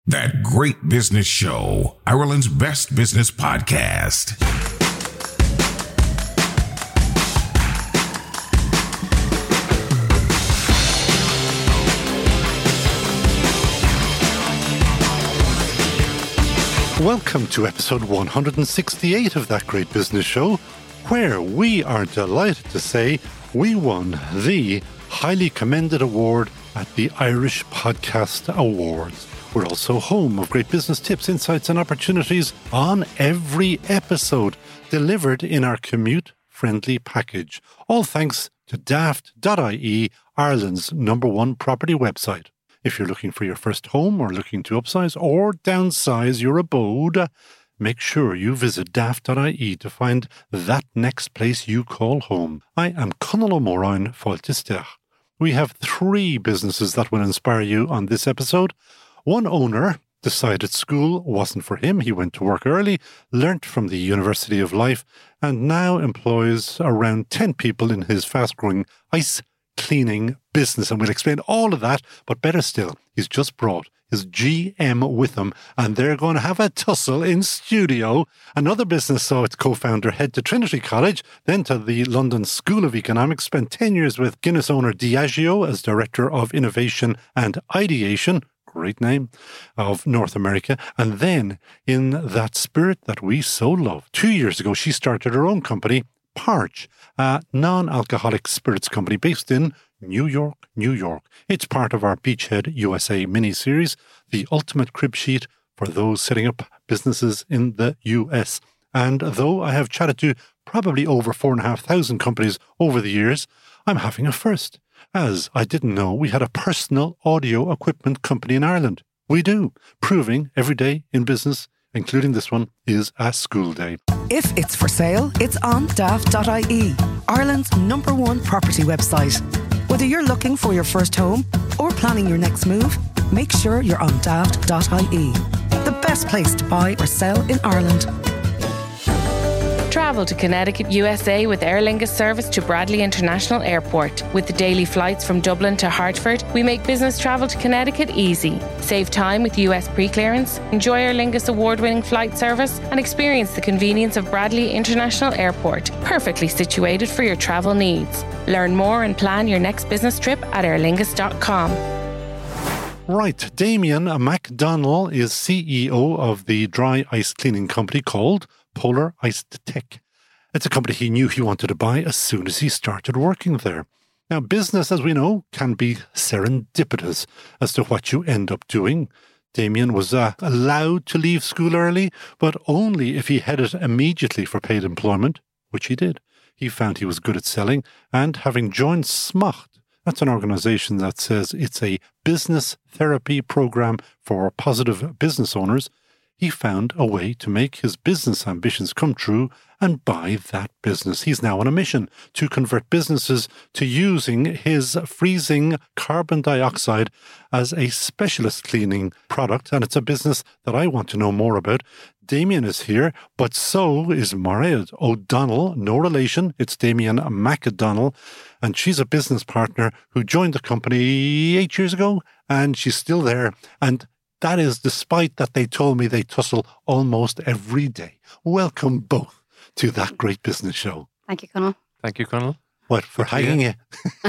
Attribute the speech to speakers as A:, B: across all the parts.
A: That Great Business Show, Ireland's best business podcast.
B: Welcome to episode 168 of That Great Business Show, where we are delighted to say we won the highly commended award at the Irish Podcast Awards. We're also home of great business tips, insights and opportunities on every episode, delivered in our commute-friendly package. All thanks to daft.ie, Ireland's #1 property website. If you're looking for your first home or looking to upsize or downsize your abode, make sure you visit daft.ie to find that next place you call home. I am Conal O'Moran, Fáilte. We have 3 businesses that will inspire you on this episode. One owner decided school wasn't for him. He went to work early, learnt from the University of Life, and now employs around 10 people in his fast-growing ice cleaning business. And we'll explain all of that, but better still, he's just brought his GM with him, and they're going to have a tussle in studio. Another business saw its co-founder head to Trinity College, then to the London School of Economics, spent 10 years with Guinness owner Diageo as Director of Innovation and Ideation, great name, of North America. And then, in that spirit that we so love, 2 years ago, she started her own company, Parch, a non-alcoholic spirits company based in New York, New York. It's part of our Beachhead USA mini-series, the ultimate crib sheet for those setting up businesses in the US. And though I have chatted to probably over 4,500 companies over the years, I'm having a first, as I didn't know we had a personal audio equipment company in Ireland. We do, proving every day in business, including this one, is a school day.
C: If it's for sale, it's on daft.ie, Ireland's #1 property website. Whether you're looking for your first home or planning your next move, make sure you're on daft.ie, the best place to buy or sell in Ireland.
D: Travel to Connecticut, USA with Aer Lingus service to Bradley International Airport. With the daily flights from Dublin to Hartford, we make business travel to Connecticut easy. Save time with US pre-clearance, enjoy Aer Lingus award-winning flight service, and experience the convenience of Bradley International Airport, perfectly situated for your travel needs. Learn more and plan your next business trip at aerlingus.com.
B: Right, Damien McDonnell is CEO of the dry ice cleaning company called Polar Ice Tech. It's a company he knew he wanted to buy as soon as he started working there. Now, business, as we know, can be serendipitous as to what you end up doing. Damien was allowed to leave school early, but only if he headed immediately for paid employment, which he did. He found he was good at selling, and having joined Smacht, that's an organisation that says it's a business therapy program for positive business owners, he found a way to make his business ambitions come true and buy that business. He's now on a mission to convert businesses to using his freezing carbon dioxide as a specialist cleaning product, and it's a business that I want to know more about. Damien is here, but so is Mairead O'Donnell, no relation. It's Damien McDonnell, and she's a business partner who joined the company 8 years ago, and she's still there. And that is despite that they told me they tussle almost every day. Welcome both to That Great Business Show.
E: Thank you, Conal.
F: Thank you, Conal.
B: What, for hanging you?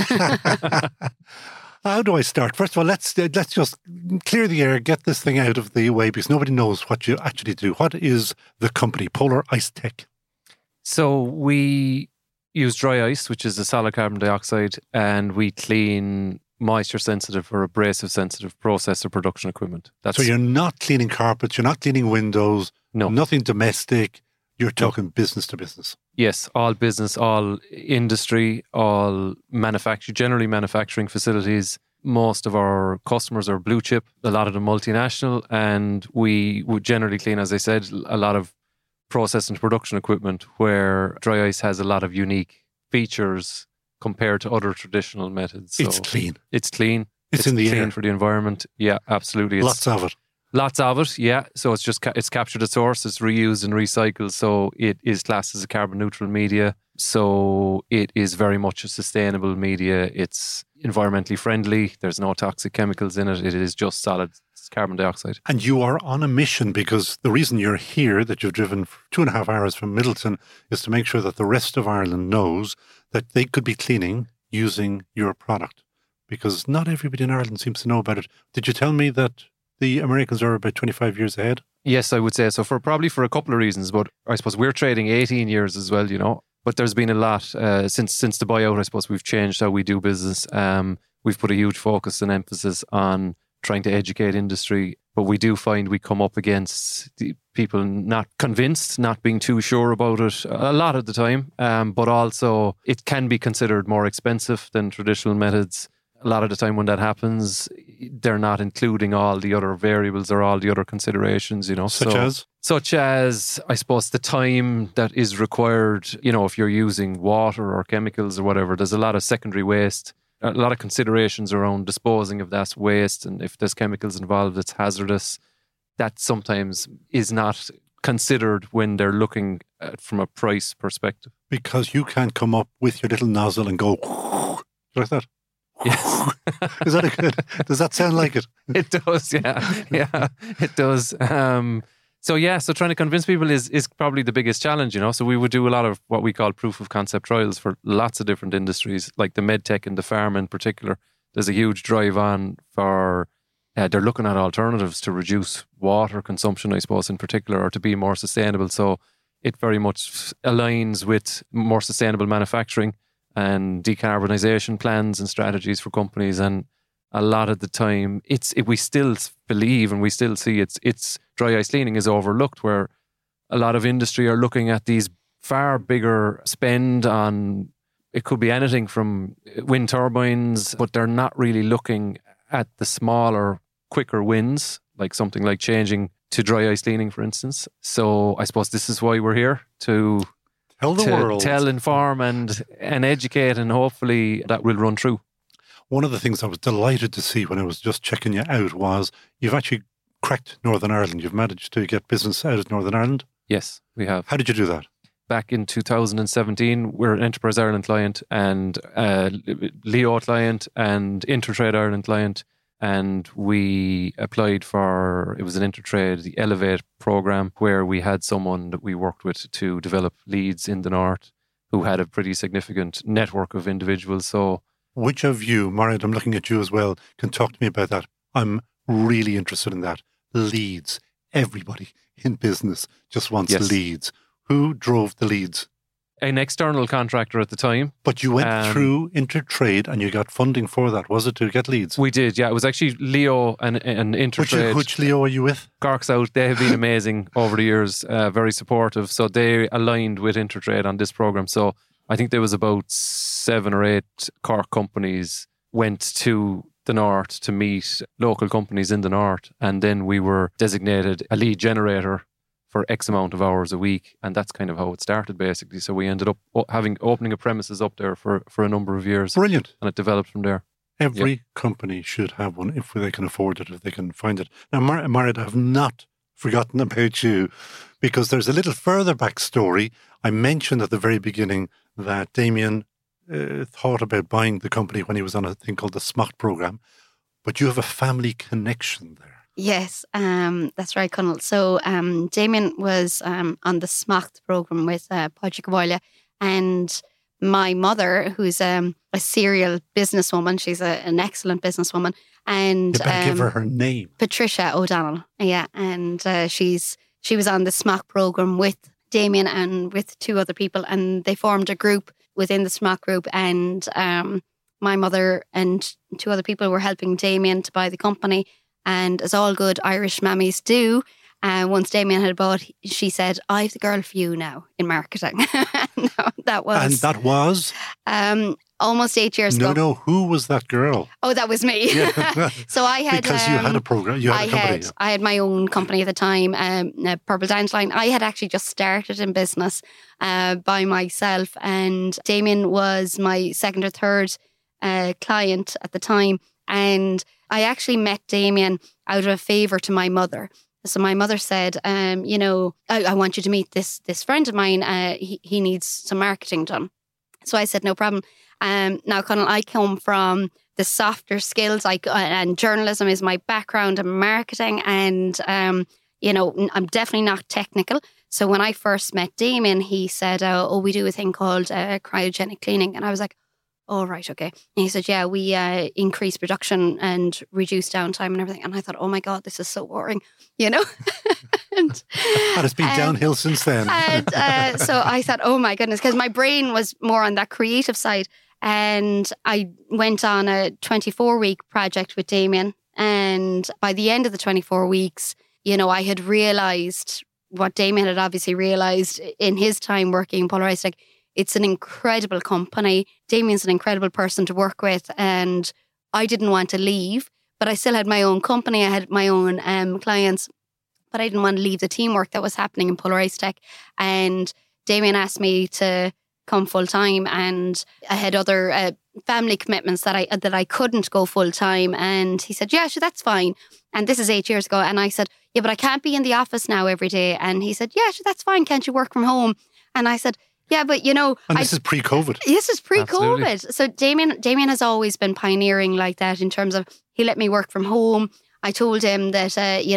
B: How do I start? First of all, let's just clear the air, get this thing out of the way, because nobody knows what you actually do. What is the company, Polar Ice Tech?
F: So we use dry ice, which is a solid carbon dioxide, and we clean moisture-sensitive or abrasive-sensitive process or production equipment.
B: So you're not cleaning carpets, you're not cleaning windows, nothing domestic, you're talking business to business.
F: Yes, all business, all industry, all generally manufacturing facilities. Most of our customers are blue chip, a lot of them multinational, and we would generally clean, as I said, a lot of process and production equipment where dry ice has a lot of unique features compared to other traditional methods. So
B: it's clean.
F: It's clean.
B: It's in the
F: clean
B: air.
F: For the environment. Yeah, absolutely.
B: Lots of it.
F: Lots of it, yeah. So it's just it's captured at source, it's reused and recycled. So it is classed as a carbon neutral media. So it is very much a sustainable media. It's environmentally friendly. There's no toxic chemicals in it. It is just solid it's carbon dioxide.
B: And you are on a mission, because the reason you're here, that you've driven 2.5 hours from Middleton, is to make sure that the rest of Ireland knows that they could be cleaning using your product. Because not everybody in Ireland seems to know about it. Did you tell me that the Americans are about 25 years ahead?
F: Yes, I would say so. For a couple of reasons, but I suppose we're trading 18 years as well, you know. But there's been a lot since the buyout. I suppose we've changed how we do business. We've put a huge focus and emphasis on trying to educate industry, but we do find we come up against the people not convinced, not being too sure about it a lot of the time. But also it can be considered more expensive than traditional methods. A lot of the time when that happens, they're not including all the other variables or all the other considerations, you know. Such as, I suppose, the time that is required, you know, if you're using water or chemicals or whatever, there's a lot of secondary waste, a lot of considerations around disposing of that waste. And if there's chemicals involved, it's hazardous. That sometimes is not considered when they're looking at from a price perspective.
B: Because you can't come up with your little nozzle and go like that.
F: Yes.
B: Does that sound like it?
F: It does, yeah. Yeah, it does. So trying to convince people is probably the biggest challenge, you know. So we would do a lot of what we call proof of concept trials for lots of different industries, like the medtech and the pharma in particular. There's a huge drive on for, they're looking at alternatives to reduce water consumption, I suppose, in particular, or to be more sustainable. So it very much aligns with more sustainable manufacturing and decarbonisation plans and strategies for companies. And a lot of the time, we still believe and we still see it's dry ice cleaning is overlooked, where a lot of industry are looking at these far bigger spend on, it could be anything from wind turbines, but they're not really looking at the smaller, quicker wins, like something like changing to dry ice cleaning, for instance. So I suppose this is why we're here, to
B: tell the world,
F: inform and educate, and hopefully that will run true.
B: One of the things I was delighted to see when I was just checking you out was you've actually cracked Northern Ireland. You've managed to get business out of Northern Ireland.
F: Yes, we have.
B: How did you do that?
F: Back in 2017, we're an Enterprise Ireland client and Leo client and Intertrade Ireland client. And we applied for, it was an Intertrade, the Elevate program, where we had someone that we worked with to develop leads in the north who had a pretty significant network of individuals. So,
B: which of you, Mairead, I'm looking at you as well, can talk to me about that? I'm really interested in that. Leads. Everybody in business just wants leads. Who drove the leads?
F: An external contractor at the time.
B: But you went through Intertrade and you got funding for that, was it, to get leads?
F: We did, yeah. It was actually Leo and Intertrade.
B: Which Leo are you with?
F: Cork's Out. They have been amazing over the years, very supportive. So they aligned with Intertrade on this program. So I think there was about 7 or 8 Cork companies went to the north to meet local companies in the north. And then we were designated a lead generator for X amount of hours a week. And that's kind of how it started, basically. So we ended up opening a premises up there for a number of years.
B: Brilliant.
F: And it developed from there.
B: Every company should have one if they can afford it, if they can find it. Now, Mairead, I have not forgotten about you, because there's a little further backstory. I mentioned at the very beginning that Damien thought about buying the company when he was on a thing called the SMOCT program. But you have a family connection there.
E: Yes, that's right, Conal. So Damien was on the SMOCT program with Padraig Abhaile, and my mother, who's a serial businesswoman, she's an excellent businesswoman, and
B: you better give her name,
E: Patricia O'Donnell. Yeah, and she was on the SMOCT program with Damien and with 2 other people, and they formed a group within the SMOCT group, and my mother and 2 other people were helping Damien to buy the company. And as all good Irish mammies do, once Damien had bought, she said, "I've the girl for you now in marketing." That was almost 8 years ago.
B: No, who was that girl?
E: Oh, that was me. Yeah. So I had
B: because you had a program, you had a company.
E: I had my own company at the time, Purple Dandelion. I had actually just started in business by myself, and Damien was my second or third client at the time, and I actually met Damien out of a favour to my mother. So my mother said, I want you to meet this friend of mine. He needs some marketing done. So I said, no problem. Now, Conal, I come from the softer skills. And journalism is my background, and marketing, and I'm definitely not technical. So when I first met Damien, he said, we do a thing called cryogenic cleaning. And I was like, oh, right, okay. And he said, yeah, we increase production and reduce downtime and everything. And I thought, oh my God, this is so boring, and
B: it's been downhill since then.
E: So I thought, oh my goodness, because my brain was more on that creative side. And I went on a 24-week project with Damien. And by the end of the 24 weeks, I had realised what Damien had obviously realised in his time working in Polarized Tech. It's an incredible company. Damien's an incredible person to work with, and I didn't want to leave, but I still had my own company. I had my own clients, but I didn't want to leave the teamwork that was happening in Polarized Tech. And Damien asked me to come full time, and I had other family commitments that I couldn't go full time. And he said, "Yeah, sure, that's fine." And this is 8 years ago. And I said, "Yeah, but I can't be in the office now every day." And he said, "Yeah, sure, that's fine. Can't you work from home?" And I said, yeah, but
B: And this is pre-COVID.
E: This is pre-COVID.
F: Absolutely.
E: So Damien has always been pioneering like that in terms of he let me work from home. I told him that,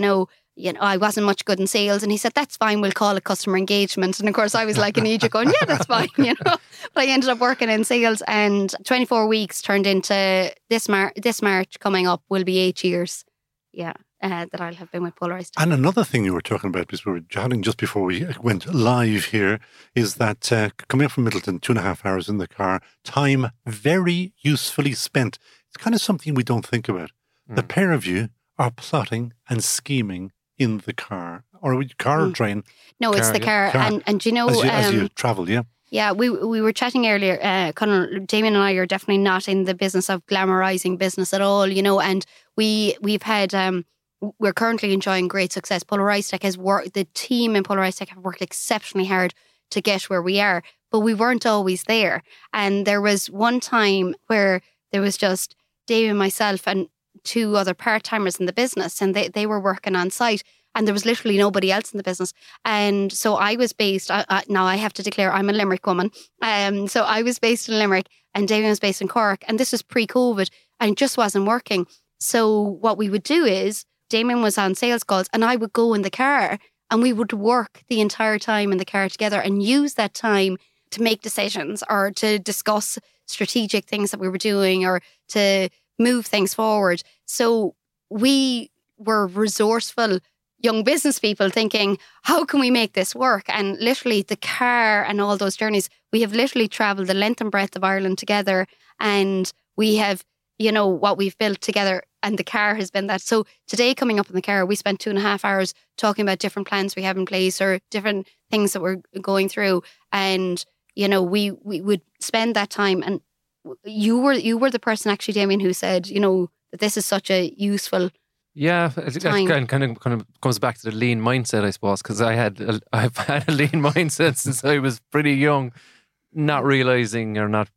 E: I wasn't much good in sales. And he said, that's fine. We'll call it customer engagement. And of course, I was like an idiot going, yeah, that's fine. But I ended up working in sales, and 24 weeks turned into this March coming up will be 8 years. Yeah. That I'll have been with Polarized.
B: And another thing you were talking about, because we were chatting just before we went live here, is that coming up from Middleton, 2.5 hours in the car, time very usefully spent. It's kind of something we don't think about. The pair of you are plotting and scheming in the car. Or car or train?
E: No, it's the car. And
B: as you travel, yeah.
E: Yeah, we were chatting earlier. Damien and I are definitely not in the business of glamorizing business at all, and we've had... We're currently enjoying great success. Polarized Tech the team in Polarized Tech have worked exceptionally hard to get where we are, but we weren't always there. And there was one time where there was just Dave, myself, and 2 other part-timers in the business, and they were working on site, and there was literally nobody else in the business. And so I was based, now I have to declare I'm a Limerick woman. So I was based in Limerick, and Damien was based in Cork, and this was pre-COVID, and it just wasn't working. So what we would do is, Damien was on sales calls, and I would go in the car, and we would work the entire time in the car together and use that time to make decisions or to discuss strategic things that we were doing or to move things forward. So we were resourceful young business people thinking, how can we make this work? And literally the car and all those journeys, we have literally travelled the length and breadth of Ireland together, and we have, what we've built together, and the car has been that. So today, coming up in the car, we spent 2.5 hours talking about different plans we have in place or different things that we're going through. And, we would spend that time. And you were the person actually, Damien, who said, that this is such a useful
F: Yeah, I think that kind of comes back to the lean mindset, I suppose, because I've had a lean mindset since I was pretty young, not realising or not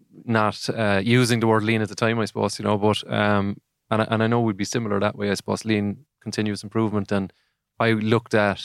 F: using the word lean at the time, I suppose, but and I know we'd be similar that way, I suppose, lean, continuous improvement. And I looked at,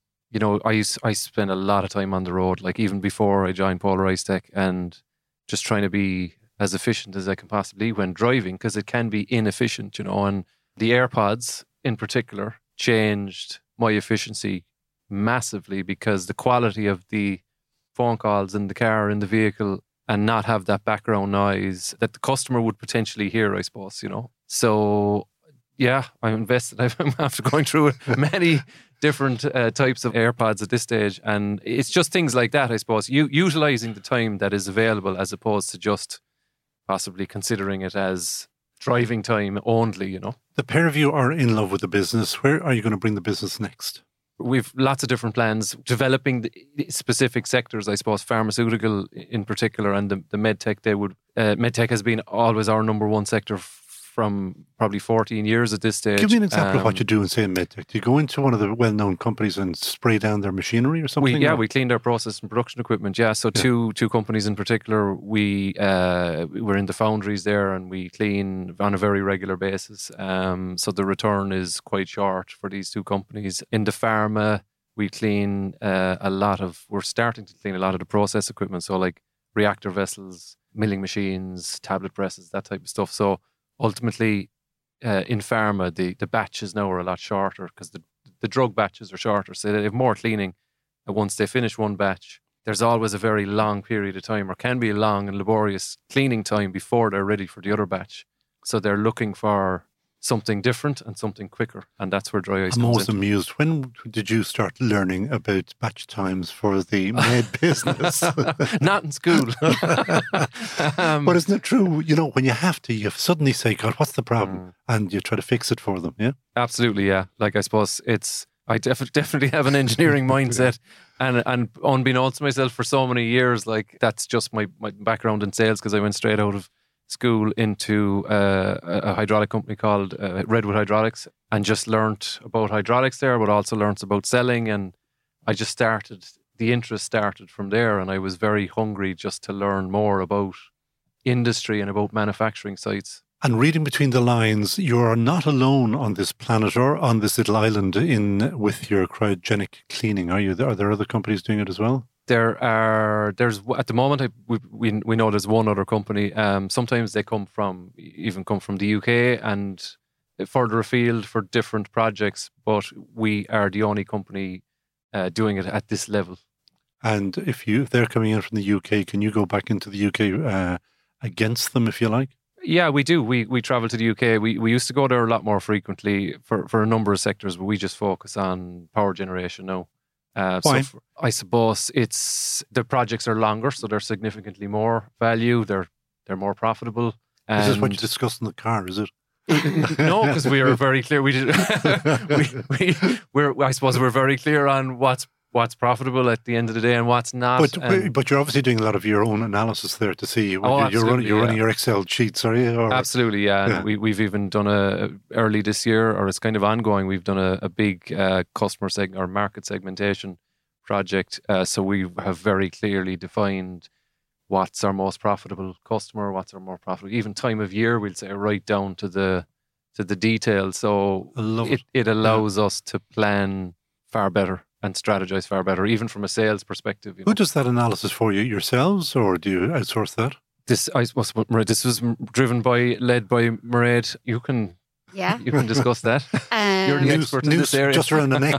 F: I spent a lot of time on the road, like even before I joined Polarized Tech, and just trying to be as efficient as I can possibly when driving, because it can be inefficient, and the AirPods in particular changed my efficiency massively, because the quality of the phone calls in the car, in the vehicle, and not have that background noise that the customer would potentially hear, I suppose, So, yeah, I'm invested. I'm after going through many different types of AirPods at this stage. And it's just things like that, I suppose. Utilising the time that is available as opposed to just possibly considering it as driving time only,
B: The pair of you are in love with the business. Where are you going to bring the business next?
F: We've lots of different plans, developing the specific sectors, I suppose, pharmaceutical in particular, and the medtech. Medtech has been always our number one sector from probably 14 years at this stage.
B: Give me an example of what you do in, say, in medtech. Do you go into one of the well-known companies and spray down their machinery or something?
F: We cleaned our process and production equipment, So two companies in particular, we're in the foundries there, and we clean on a very regular basis. So the return is quite short for these 2 companies. In the pharma, we clean we're starting to clean a lot of the process equipment, so like reactor vessels, milling machines, tablet presses, that type of stuff. So ultimately, in pharma, the batches now are a lot shorter because the drug batches are shorter. So they have more cleaning. And once they finish one batch, there's always a very long period of time, or can be a long and laborious cleaning time before they're ready for the other batch. So they're looking for something different and something quicker. And that's where dry ice comes in.
B: I'm always amused. When did you start learning about batch times for the med business?
F: Not in school.
B: But isn't it true? When you have to, you suddenly say, God, what's the problem? And you try to fix it for them, yeah?
F: Absolutely, yeah. Like, I suppose I definitely have an engineering mindset, and unbeknownst to myself for so many years, like, that's just my background in sales, because I went straight out of school into a hydraulic company called Redwood Hydraulics, and just learnt about hydraulics there, but also learnt about selling. And the interest started from there, and I was very hungry just to learn more about industry and about manufacturing sites.
B: And reading between the lines, you are not alone on this planet or on this little island with your cryogenic cleaning, are you? Are there other companies doing it as well?
F: There's at the moment, we know there's one other company. Sometimes they come from the UK and further afield for different projects, but we are the only company doing it at this level.
B: And if they're coming in from the UK, can you go back into the UK against them, if you like?
F: Yeah, we do. We travel to the UK. We used to go there a lot more frequently for a number of sectors, but we just focus on power generation now. I suppose the projects are longer, so they're significantly more value. They're more profitable.
B: This is what you discussed in the car, is it?
F: No, because we are very clear. I suppose we're very clear on what's profitable at the end of the day and what's not.
B: But you're obviously doing a lot of your own analysis there to see. You're running your Excel sheets, are you?
F: Absolutely, yeah. And we've even done early this year, or it's kind of ongoing. We've done a big customer or market segmentation project. So we have very clearly defined what's our most profitable customer, what's our more profitable, even time of year, we'll say, right down to the detail. So it allows us to plan far better and strategize far better, even from a sales perspective.
B: Who does that analysis for you, yourselves, or do you outsource that?
F: This was led by Mairead. You can discuss that. You're the expert in this area.
B: Just around the neck.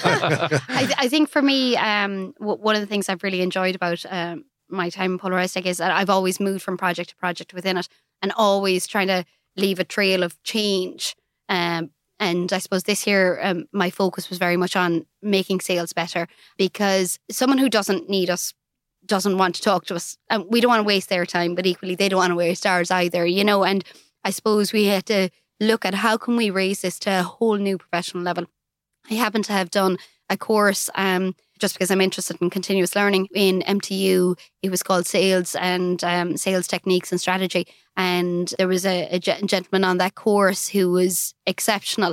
E: I think for me, one of the things I've really enjoyed about my time in Polaristic is that I've always moved from project to project within it, and always trying to leave a trail of change. And I suppose this year, my focus was very much on making sales better, because someone who doesn't need us doesn't want to talk to us. And we don't want to waste their time, but equally they don't want to waste ours either, And I suppose we had to look at how can we raise this to a whole new professional level. I happen to have done a course just because I'm interested in continuous learning in MTU. It was called Sales and Sales Techniques and Strategy. And there was a gentleman on that course who was exceptional.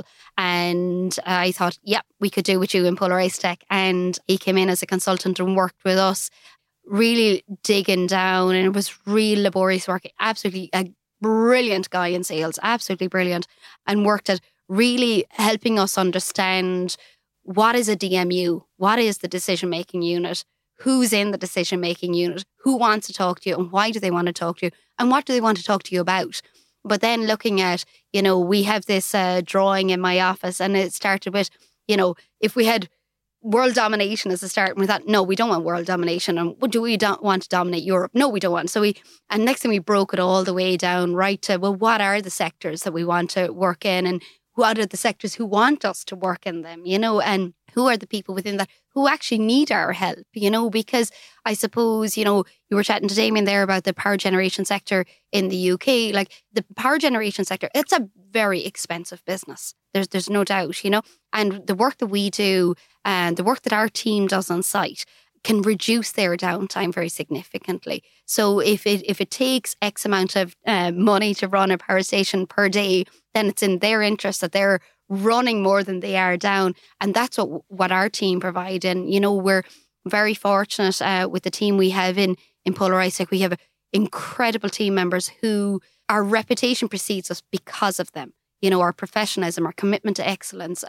E: And I thought, we could do with you in Polarise Tech. And he came in as a consultant and worked with us, really digging down. And it was real laborious work. Absolutely a brilliant guy in sales, absolutely brilliant. And worked at really helping us understand what is a DMU, what is the decision-making unit, who's in the decision-making unit, who wants to talk to you and why do they want to talk to you and what do they want to talk to you about. But then looking at, we have this drawing in my office, and it started with, if we had world domination as a start, and we thought, no, we don't want world domination. And do we want to dominate Europe? No, we don't want. And next thing we broke it all the way down right to, well, what are the sectors that we want to work in, and what are the sectors who want us to work in them, and who are the people within that who actually need our help, because I suppose, you were chatting to Damien there about the power generation sector in the UK. Like the power generation sector, it's a very expensive business. There's no doubt, and the work that we do and the work that our team does on site can reduce their downtime very significantly. So if it takes X amount of money to run a power station per day, then it's in their interest that they're running more than they are down. And that's what our team provide. And, we're very fortunate with the team we have in Polarise. We have incredible team members who our reputation precedes us because of them. Our professionalism, our commitment to excellence,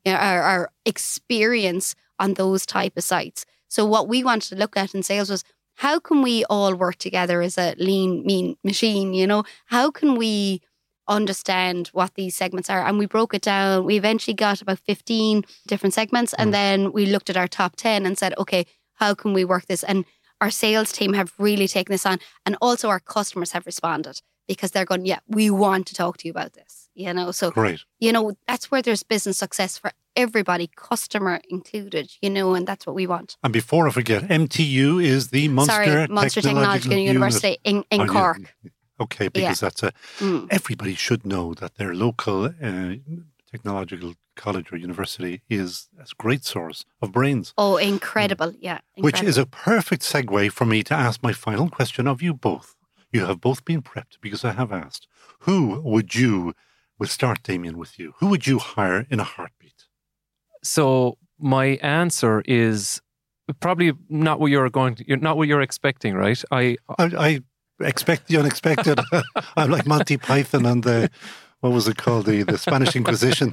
E: our experience on those type of sites. So what we wanted to look at in sales was, how can we all work together as a lean, mean machine? You know, how can we understand what these segments are? And we broke it down. We eventually got about 15 different segments. And then we looked at our top 10 and said, okay, how can we work this? And our sales team have really taken this on. And also our customers have responded because they're going, yeah, we want to talk to you about this. You know, so,
B: Great.
E: You know, that's where there's business success for everybody, customer included, you know, and that's what we want.
B: And before I forget, MTU is the Munster
E: Technological University in Cork.
B: Okay, because that's everybody should know that their local technological college or university is a great source of brains.
E: Oh, incredible. Yeah. Incredible.
B: Which is a perfect segue for me to ask my final question of you both. You have both been prepped because I have asked. Who would you, we'll start, Damien, with you. Who would you hire in a heartbeat?
F: So my answer is probably not what you're expecting, right?
B: I expect the unexpected. I'm like Monty Python and the, what was it called? The Spanish Inquisition.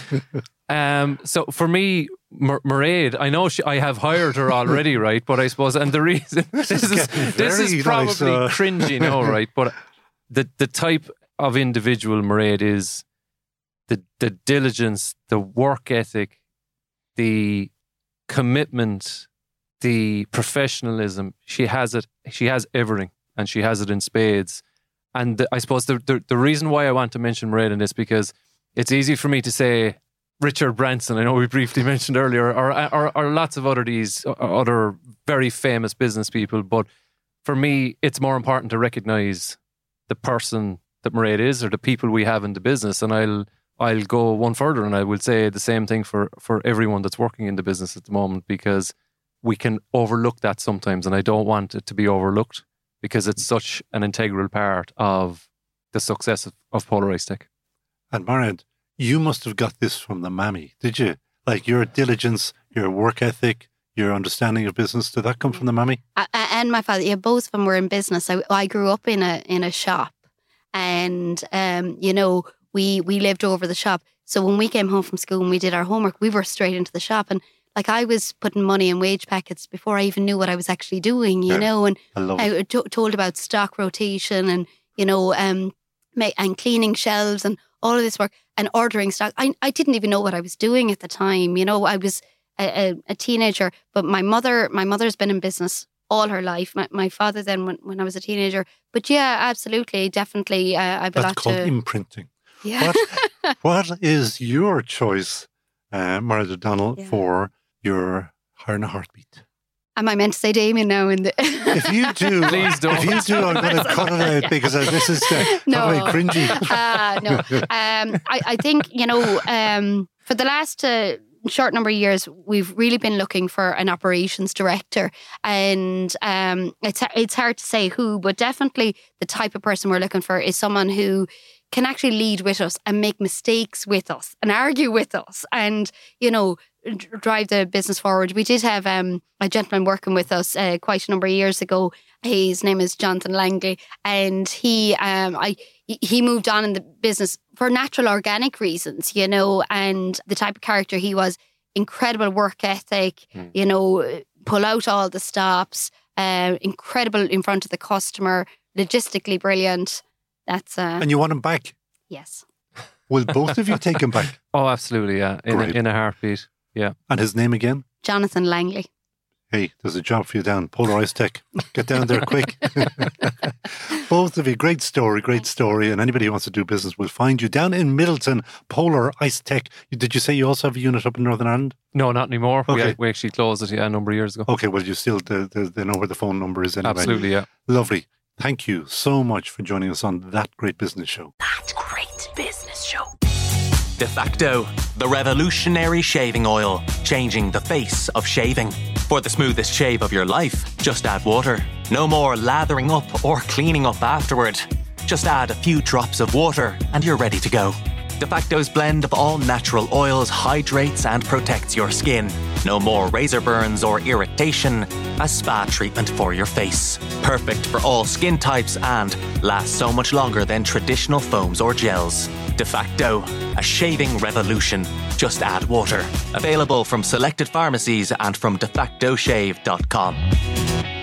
F: So for me, Mairead, I know I have hired her already, right? But I suppose, and the reason this is probably cringy, no, right? But the type of individual Mairead is the diligence, the work ethic, the commitment, the professionalism. She has it. She has everything. And she has it in spades. And I suppose the reason why I want to mention Mairead in this, because it's easy for me to say Richard Branson, I know we briefly mentioned earlier, or lots of other very famous business people. But for me, it's more important to recognise the person that Mairead is, or the people we have in the business. And I'll go one further, and I will say the same thing for everyone that's working in the business at the moment, because we can overlook that sometimes, and I don't want it to be overlooked, because it's such an integral part of the success of Polar Ice Tech.
B: And Mairead, you must have got this from the mammy, did you? Like your diligence, your work ethic, your understanding of business, did that come from the mammy?
E: And my father, yeah, both of them were in business. I grew up in a shop, and you know, we lived over the shop. So when we came home from school and we did our homework, we were straight into the shop. And like I was putting money in wage packets before I even knew what I was actually doing, you know, and I told about stock rotation and, you know, and cleaning shelves and all of this work and ordering stock. I didn't even know what I was doing at the time. You know, I was a teenager, but my mother's been in business all her life. My father then when I was a teenager. But yeah, absolutely, definitely. I've a lot to...
B: That's called imprinting.
E: Yeah.
B: What is your choice, Mairead O'Donnell, for your hire in a heartbeat?
E: Am I meant to say Damien now?
B: If you do,
F: please don't.
B: If you do, I'm going to cut it out because this is probably cringy.
E: No, I think, you know, for the last short number of years, we've really been looking for an operations director, and it's hard to say who, but definitely the type of person we're looking for is someone who can actually lead with us and make mistakes with us and argue with us and, you know, drive the business forward. We did have a gentleman working with us quite a number of years ago. His name is Jonathan Langley, and he moved on in the business for natural organic reasons, you know, and the type of character he was, incredible work ethic, you know, pull out all the stops, incredible in front of the customer, logistically brilliant. That's
B: and you want him back?
E: Yes.
B: Will both of you take him back?
F: Oh, absolutely, yeah. In a heartbeat, yeah.
B: And his name again?
E: Jonathan Langley.
B: Hey, there's a job for you down Polar Ice Tech. Get down there quick. Both of you, great story. And anybody who wants to do business will find you down in Middleton, Polar Ice Tech. Did you say you also have a unit up in Northern Ireland?
F: No, not anymore.
B: Okay.
F: We actually closed it a number of years ago.
B: Okay, well, you still they know where the phone number is anyway.
F: Absolutely, yeah.
B: Lovely. Thank you so much for joining us on That Great Business Show.
G: That Great Business Show. DeFacto, the revolutionary shaving oil, changing the face of shaving. For the smoothest shave of your life, just add water. No more lathering up or cleaning up afterward. Just add a few drops of water and you're ready to go. DeFacto's blend of all natural oils hydrates and protects your skin. No more razor burns or irritation. A spa treatment for your face. Perfect for all skin types and lasts so much longer than traditional foams or gels. DeFacto, a shaving revolution. Just add water. Available from selected pharmacies and from defactoshave.com.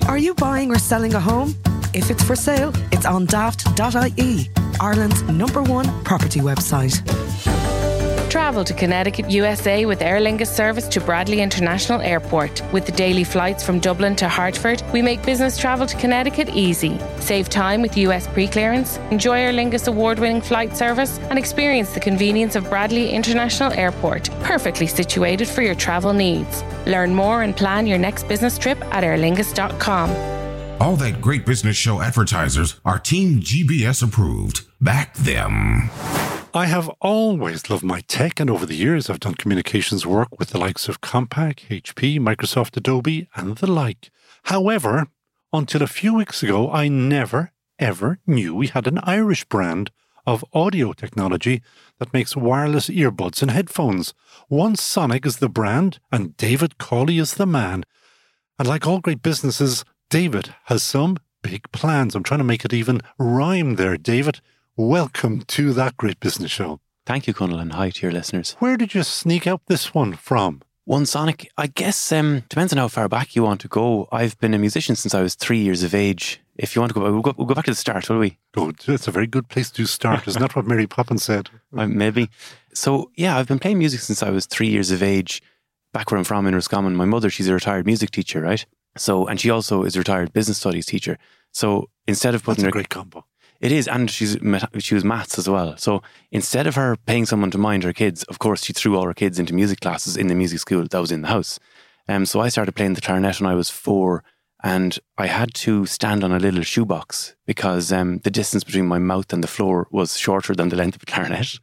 C: Are you buying or selling a home? If it's for sale, it's on daft.ie, Ireland's #1 property website.
D: Travel to Connecticut, USA with Aer Lingus service to Bradley International Airport. With the daily flights from Dublin to Hartford, we make business travel to Connecticut easy. Save time with US pre-clearance, enjoy Aer Lingus award-winning flight service, and experience the convenience of Bradley International Airport, perfectly situated for your travel needs. Learn more and plan your next business trip at aerlingus.com.
A: All that great business show advertisers are Team GBS approved. Back them.
B: I have always loved my tech, and over the years I've done communications work with the likes of Compaq, HP, Microsoft, Adobe, and the like. However, until a few weeks ago, I never, ever knew we had an Irish brand of audio technology that makes wireless earbuds and headphones. One Sonic is the brand, and David Cawley is the man. And like all great businesses, David has some big plans. I'm trying to make it even rhyme there, David. Welcome to That Great Business Show.
H: Thank you, Conal, and hi to your listeners.
B: Where did you sneak out this one from?
H: One Sonic, I guess, depends on how far back you want to go. I've been a musician since I was 3 years of age. If you want to go, we'll go back to the start, will we?
B: Oh, that's a very good place to start. Isn't that what Mary Poppins said?
H: Maybe. So, yeah, I've been playing music since I was 3 years of age, back where I'm from in Roscommon. My mother, she's a retired music teacher, right? So, and she also is a retired business studies teacher. So instead of putting
B: That's a great combo.
H: It is, and she was maths as well. So instead of her paying someone to mind her kids, of course, she threw all her kids into music classes in the music school that was in the house. So I started playing the clarinet when I was 4, and I had to stand on a little shoebox because the distance between my mouth and the floor was shorter than the length of a clarinet.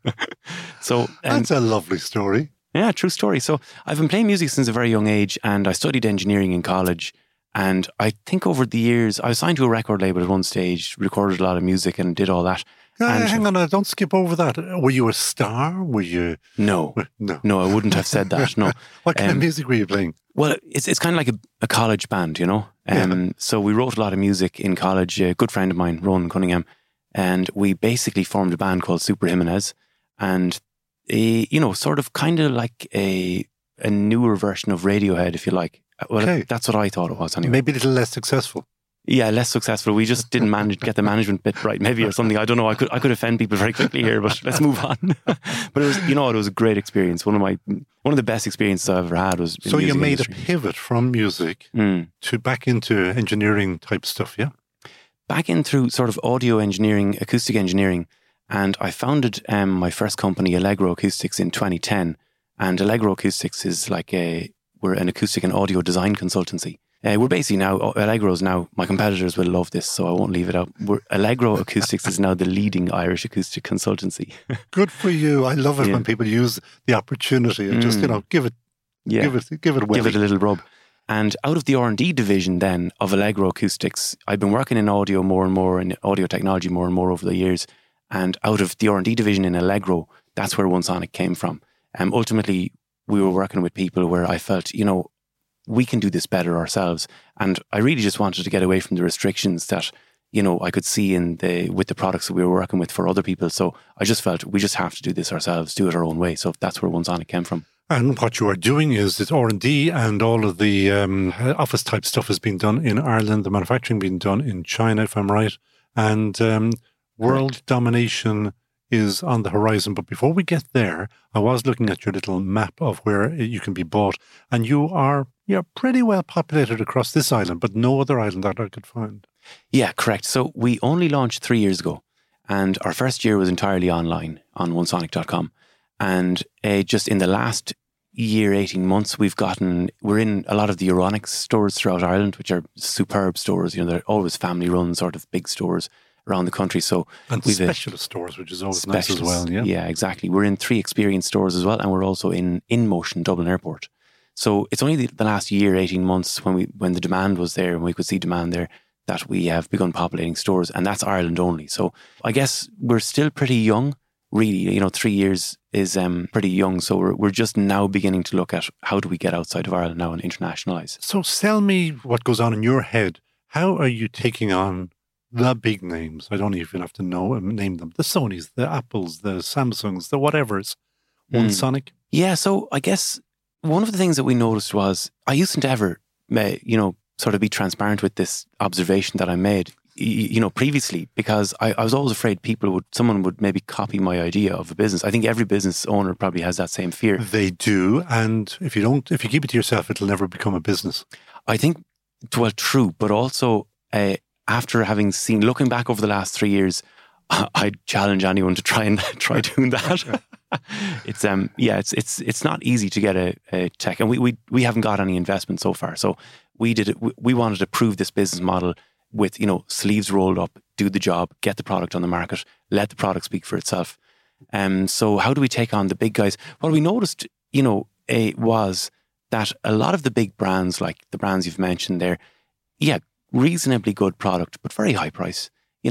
H: So
B: that's a lovely story.
H: Yeah, true story. So I've been playing music since a very young age, and I studied engineering in college. And I think over the years, I was signed to a record label at one stage, recorded a lot of music and did all that.
B: Hang on, don't skip over that. Were you a star? Were you...
H: No, I wouldn't have said that, no.
B: What kind of music were you playing?
H: Well, it's kind of like a college band, you know. So we wrote a lot of music in college. A good friend of mine, Ronan Cunningham, and we basically formed a band called Super Jimenez. And, sort of kind of like a newer version of Radiohead, if you like. Well, okay. That's what I thought it was anyway.
B: Maybe a little less successful.
H: Yeah, less successful. We just didn't manage to get the management bit right, maybe, or something. I don't know. I could offend people very quickly here, but let's move on. But it was, it was a great experience. One of the best experiences I've ever had was.
B: So you made a pivot from music to back into engineering type stuff, yeah?
H: Back in through sort of audio engineering, acoustic engineering, and I founded my first company, Allegro Acoustics, in 2010. And Allegro Acoustics is like we're an acoustic and audio design consultancy. We're basically now, Allegro's now, my competitors will love this, so I won't leave it out. Allegro Acoustics is now the leading Irish acoustic consultancy.
B: Good for you. I love it when people use the opportunity and just, give it a whirly.
H: Give it a little rub. And out of the R&D division then of Allegro Acoustics, I've been working in audio more and more, and audio technology more and more over the years. And out of the R&D division in Allegro, that's where One Sonic came from. Ultimately, we were working with people where I felt, we can do this better ourselves. And I really just wanted to get away from the restrictions that, I could see with the products that we were working with for other people. So I just felt we just have to do this ourselves, do it our own way. So that's where One Sonic came from.
B: And what you are doing is it's R&D, and all of the office type stuff has been done in Ireland, the manufacturing being done in China, if I'm right. And world domination is on the horizon. But before we get there, I was looking at your little map of where you can be bought, and you're pretty well populated across this island, but no other island that I could find.
H: Yeah, correct. So we only launched 3 years ago, and our first year was entirely online on onesonic.com. And just in the last year, 18 months, we're in a lot of the Euronics stores throughout Ireland, which are superb stores. They're always family run, sort of big stores around the country. So
B: and specialist stores, which is always nice as well.
H: Yeah, exactly. We're in 3 experience stores as well, and we're also in InMotion Dublin Airport. So it's only the last year, 18 months, when the demand was there and we could see demand there, that we have begun populating stores, and that's Ireland only. So I guess we're still pretty young, really. 3 years is pretty young. So we're just now beginning to look at how do we get outside of Ireland now and internationalise.
B: So tell me what goes on in your head. How are you taking on the big names? I don't even have to name them. The Sonys, the Apples, the Samsungs, the whatevers. One Sonic?
H: Yeah, so I guess one of the things that we noticed was I used to never, sort of be transparent with this observation that I made, previously, because I was always afraid someone would maybe copy my idea of a business. I think every business owner probably has that same fear.
B: They do. And if you keep it to yourself, it'll never become a business.
H: I think, well, true, but also after looking back over the last 3 years, I'd challenge anyone to try doing that. It's not easy to get a tech, and we haven't got any investment so far. So we did it. We wanted to prove this business model with, sleeves rolled up, do the job, get the product on the market, let the product speak for itself. So how do we take on the big guys? What we noticed, was that a lot of the big brands, like the brands you've mentioned there, reasonably good product, but very high price.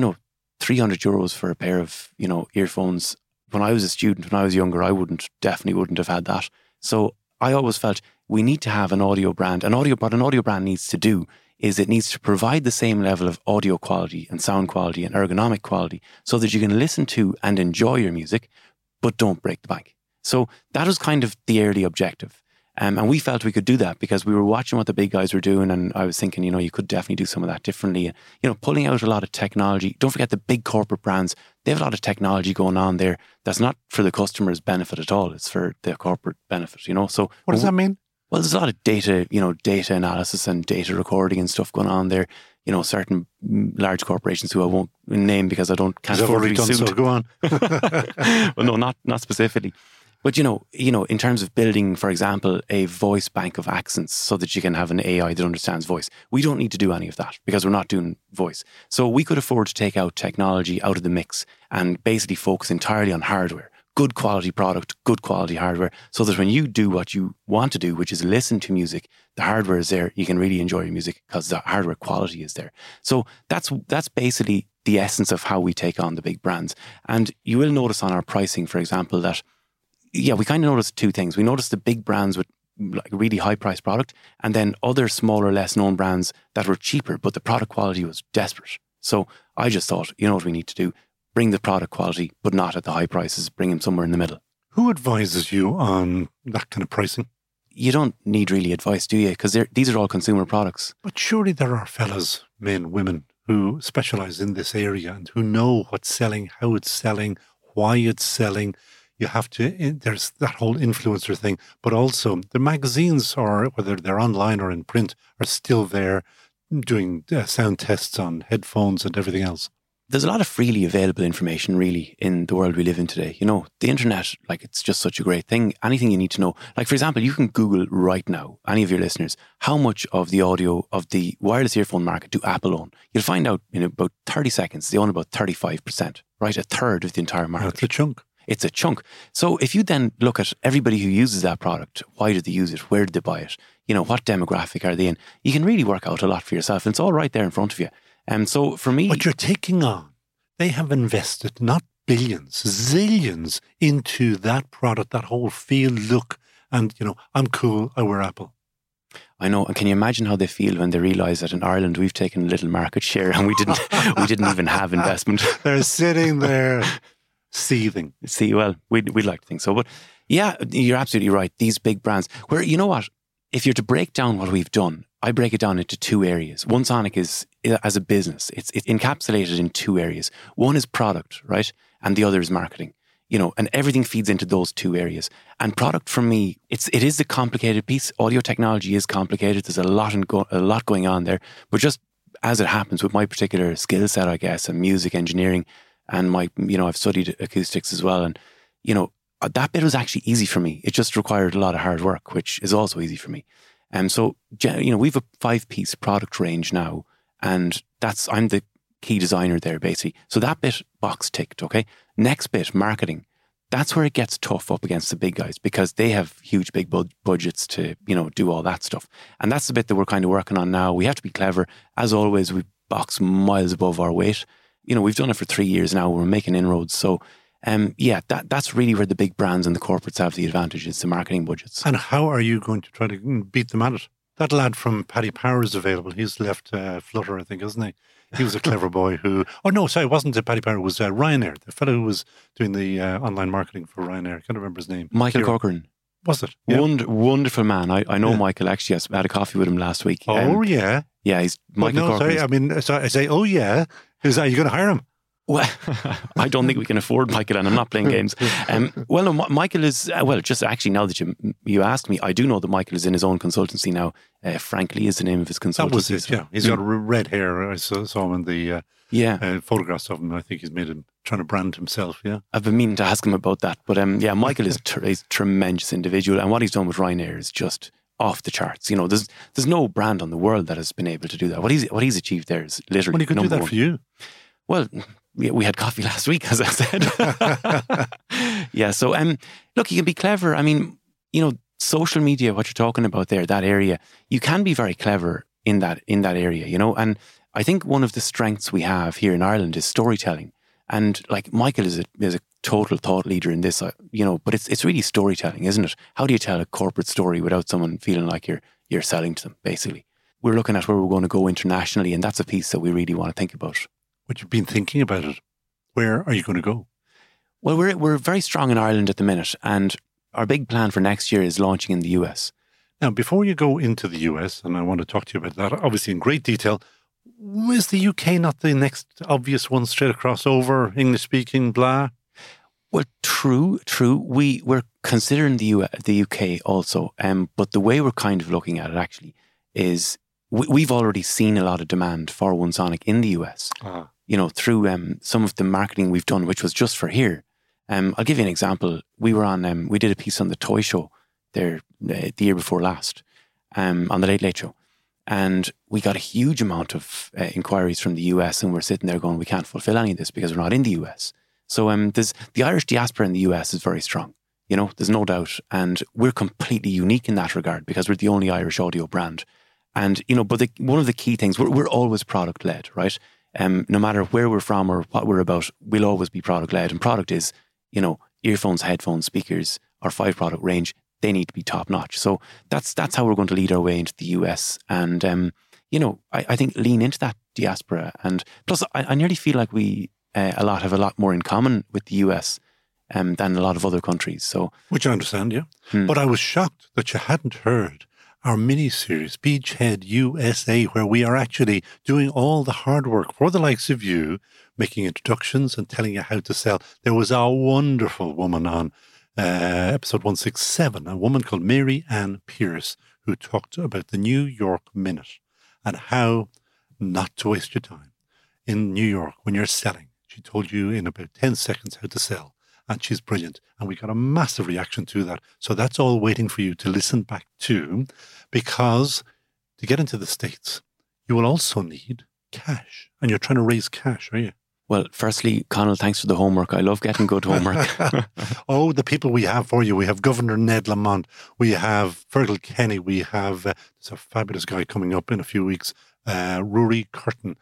H: 300 euros for a pair of, earphones. When I was a student, when I was younger, I definitely wouldn't have had that. So I always felt we need to have an audio brand. What an audio brand needs to do is it needs to provide the same level of audio quality and sound quality and ergonomic quality so that you can listen to and enjoy your music, but don't break the bank. So that was kind of the early objective. And we felt we could do that because we were watching what the big guys were doing, and I was thinking, you could definitely do some of that differently. Pulling out a lot of technology. Don't forget the big corporate brands, they have a lot of technology going on there that's not for the customer's benefit at all. It's for the corporate benefit, So
B: what does that mean?
H: Well, there's a lot of data, data analysis and data recording and stuff going on there. Certain large corporations who I won't name because can't afford to be sued.
B: So go on.
H: Well, no, not specifically. But, in terms of building, for example, a voice bank of accents so that you can have an AI that understands voice, we don't need to do any of that because we're not doing voice. So we could afford to take out technology out of the mix and basically focus entirely on hardware. Good quality product, good quality hardware, so that when you do what you want to do, which is listen to music, the hardware is there, you can really enjoy your music because the hardware quality is there. So that's basically the essence of how we take on the big brands. And you will notice on our pricing, for example, that we kind of noticed two things. We noticed the big brands with like really high priced product, and then other smaller, less known brands that were cheaper, but the product quality was desperate. So I just thought, what we need to do? Bring the product quality, but not at the high prices, bring them somewhere in the middle.
B: Who advises you on that kind of pricing?
H: You don't need really advice, do you? Because these are all consumer products.
B: But surely there are fellas, men, women, who specialise in this area and who know what's selling, how it's selling, why it's selling. You have to, there's that whole influencer thing, but also the magazines, or whether they're online or in print, are still there doing sound tests on headphones and everything else.
H: There's a lot of freely available information really in the world we live in today. The internet, it's just such a great thing. Anything you need to know. Like, for example, you can Google right now, any of your listeners, how much of the audio of the wireless earphone market do Apple own? You'll find out in about 30 seconds, they own about 35%, right? A third of the entire market.
B: That's a chunk.
H: It's a chunk. So if you then look at everybody who uses that product, why did they use it? Where did they buy it? What demographic are they in? You can really work out a lot for yourself. And it's all right there in front of you. So for me...
B: What you're taking on, they have invested not billions, zillions into that product, that whole feel, look, and, I'm cool, I wear Apple.
H: I know. And can you imagine how they feel when they realise that in Ireland we've taken a little market share and we didn't even have investment?
B: They're sitting there seething.
H: See, well, we'd like to think so. But yeah, you're absolutely right. These big brands, where, you know what, if you're to break down what we've done, I break it down into two areas. One Sonic is, as a business, it's encapsulated in two areas. One is product, right? And the other is marketing. And everything feeds into those two areas. And product for me, it is a complicated piece. Audio technology is complicated. There's a lot going on there. But just as it happens with my particular skill set, I guess, and music engineering, and I've studied acoustics as well. And, that bit was actually easy for me. It just required a lot of hard work, which is also easy for me. So, we've a 5-piece product range now, and I'm the key designer there, basically. So that bit, box ticked, okay? Next bit, marketing. That's where it gets tough up against the big guys because they have huge, big budgets to, do all that stuff. And that's the bit that we're kind of working on now. We have to be clever. As always, we box miles above our weight. We've done it for 3 years now. We're making inroads. So, that's really where the big brands and the corporates have the advantage. It's the marketing budgets.
B: And how are you going to try to beat them at it? That lad from Paddy Power is available. He's left Flutter, I think, isn't he? He was a clever boy who... Oh, no, sorry, it wasn't Paddy Power. It was Ryanair, the fellow who was doing the online marketing for Ryanair. I can't remember his name.
H: Michael Corcoran.
B: Was it? Yeah.
H: Wonderful man. I know Michael, actually. I had a coffee with him last week.
B: Oh, yeah.
H: Yeah, he's Michael Corcoran.
B: Sorry, I mean, so I say, oh yeah, are you going to hire him?
H: Well, I don't think we can afford Michael, and I'm not playing games. Well, no, Michael is, just actually now that you asked me, I do know that Michael is in his own consultancy now. Frankly, is the name of his consultancy.
B: That was it, yeah. He's got red hair. I saw him in the photographs of him. I think he's trying to brand himself, yeah.
H: I've been meaning to ask him about that. But Michael is he's a tremendous individual, and what he's done with Ryanair is just off the charts. You know, there's no brand on the world that has been able to do that. What he's achieved there is literally
B: Well, he could do that
H: one.
B: for you.
H: Well, we had coffee last week, as I said. Yeah, so look, you can be clever. I mean, you know, social media, what you're talking about there, that area, you can be very clever in that area, you know. And I think one of the strengths we have here in Ireland is storytelling. And like Michael is a total thought leader in this, you know, but it's really storytelling, isn't it? How do you tell a corporate story without someone feeling like you're selling to them, basically? We're looking at where we're going to go internationally, and that's a piece that we really want to think about.
B: What you've been thinking about it. Where are you going to go?
H: Well, we're very strong in Ireland at the minute, and our big plan for next year is launching in the US.
B: Now, before you go into the US, and I want to talk to you about that, obviously in great detail, is the UK not the next obvious one straight across over, English-speaking, blah?
H: Well, true. We're considering the UK also, but the way we're kind of looking at it actually is we've already seen a lot of demand for OneSonic in the US. You know, through some of the marketing we've done, which was just for here. I'll give you an example. We were on, we did a piece on the Toy Show there the year before last, on the Late Late Show. And we got a huge amount of inquiries from the US, and we're sitting there going, we can't fulfill any of this because we're not in the US. So the Irish diaspora in the US is very strong. You know, there's no doubt. And we're completely unique in that regard because we're the only Irish audio brand. And, you know, but one of the key things, we're always product led, right? No matter where we're from or what we're about, we'll always be product led. And product is, you know, earphones, headphones, speakers, our 5-product range, they need to be top notch. So that's how we're going to lead our way into the US. And, you know, I think lean into that diaspora. And plus, I nearly feel like we have a lot more in common with the US than a lot of other countries. So,
B: which I understand, yeah. But I was shocked that you hadn't heard our mini-series, Beachhead USA, where we are actually doing all the hard work for the likes of you, making introductions and telling you how to sell. There was a wonderful woman on episode 167, a woman called Mary Ann Pierce, who talked about the New York Minute and how not to waste your time in New York when you're selling. She told you in about 10 seconds how to sell. And she's brilliant. And we got a massive reaction to that. So that's all waiting for you to listen back to, because to get into the States, you will also need cash. And you're trying to raise cash, are you?
H: Well, firstly, Conal, thanks for the homework. I love getting good homework.
B: Oh, the people we have for you. We have Governor Ned Lamont. We have Fergal Kenny. We have there's a fabulous guy coming up in a few weeks, Rory Curtin.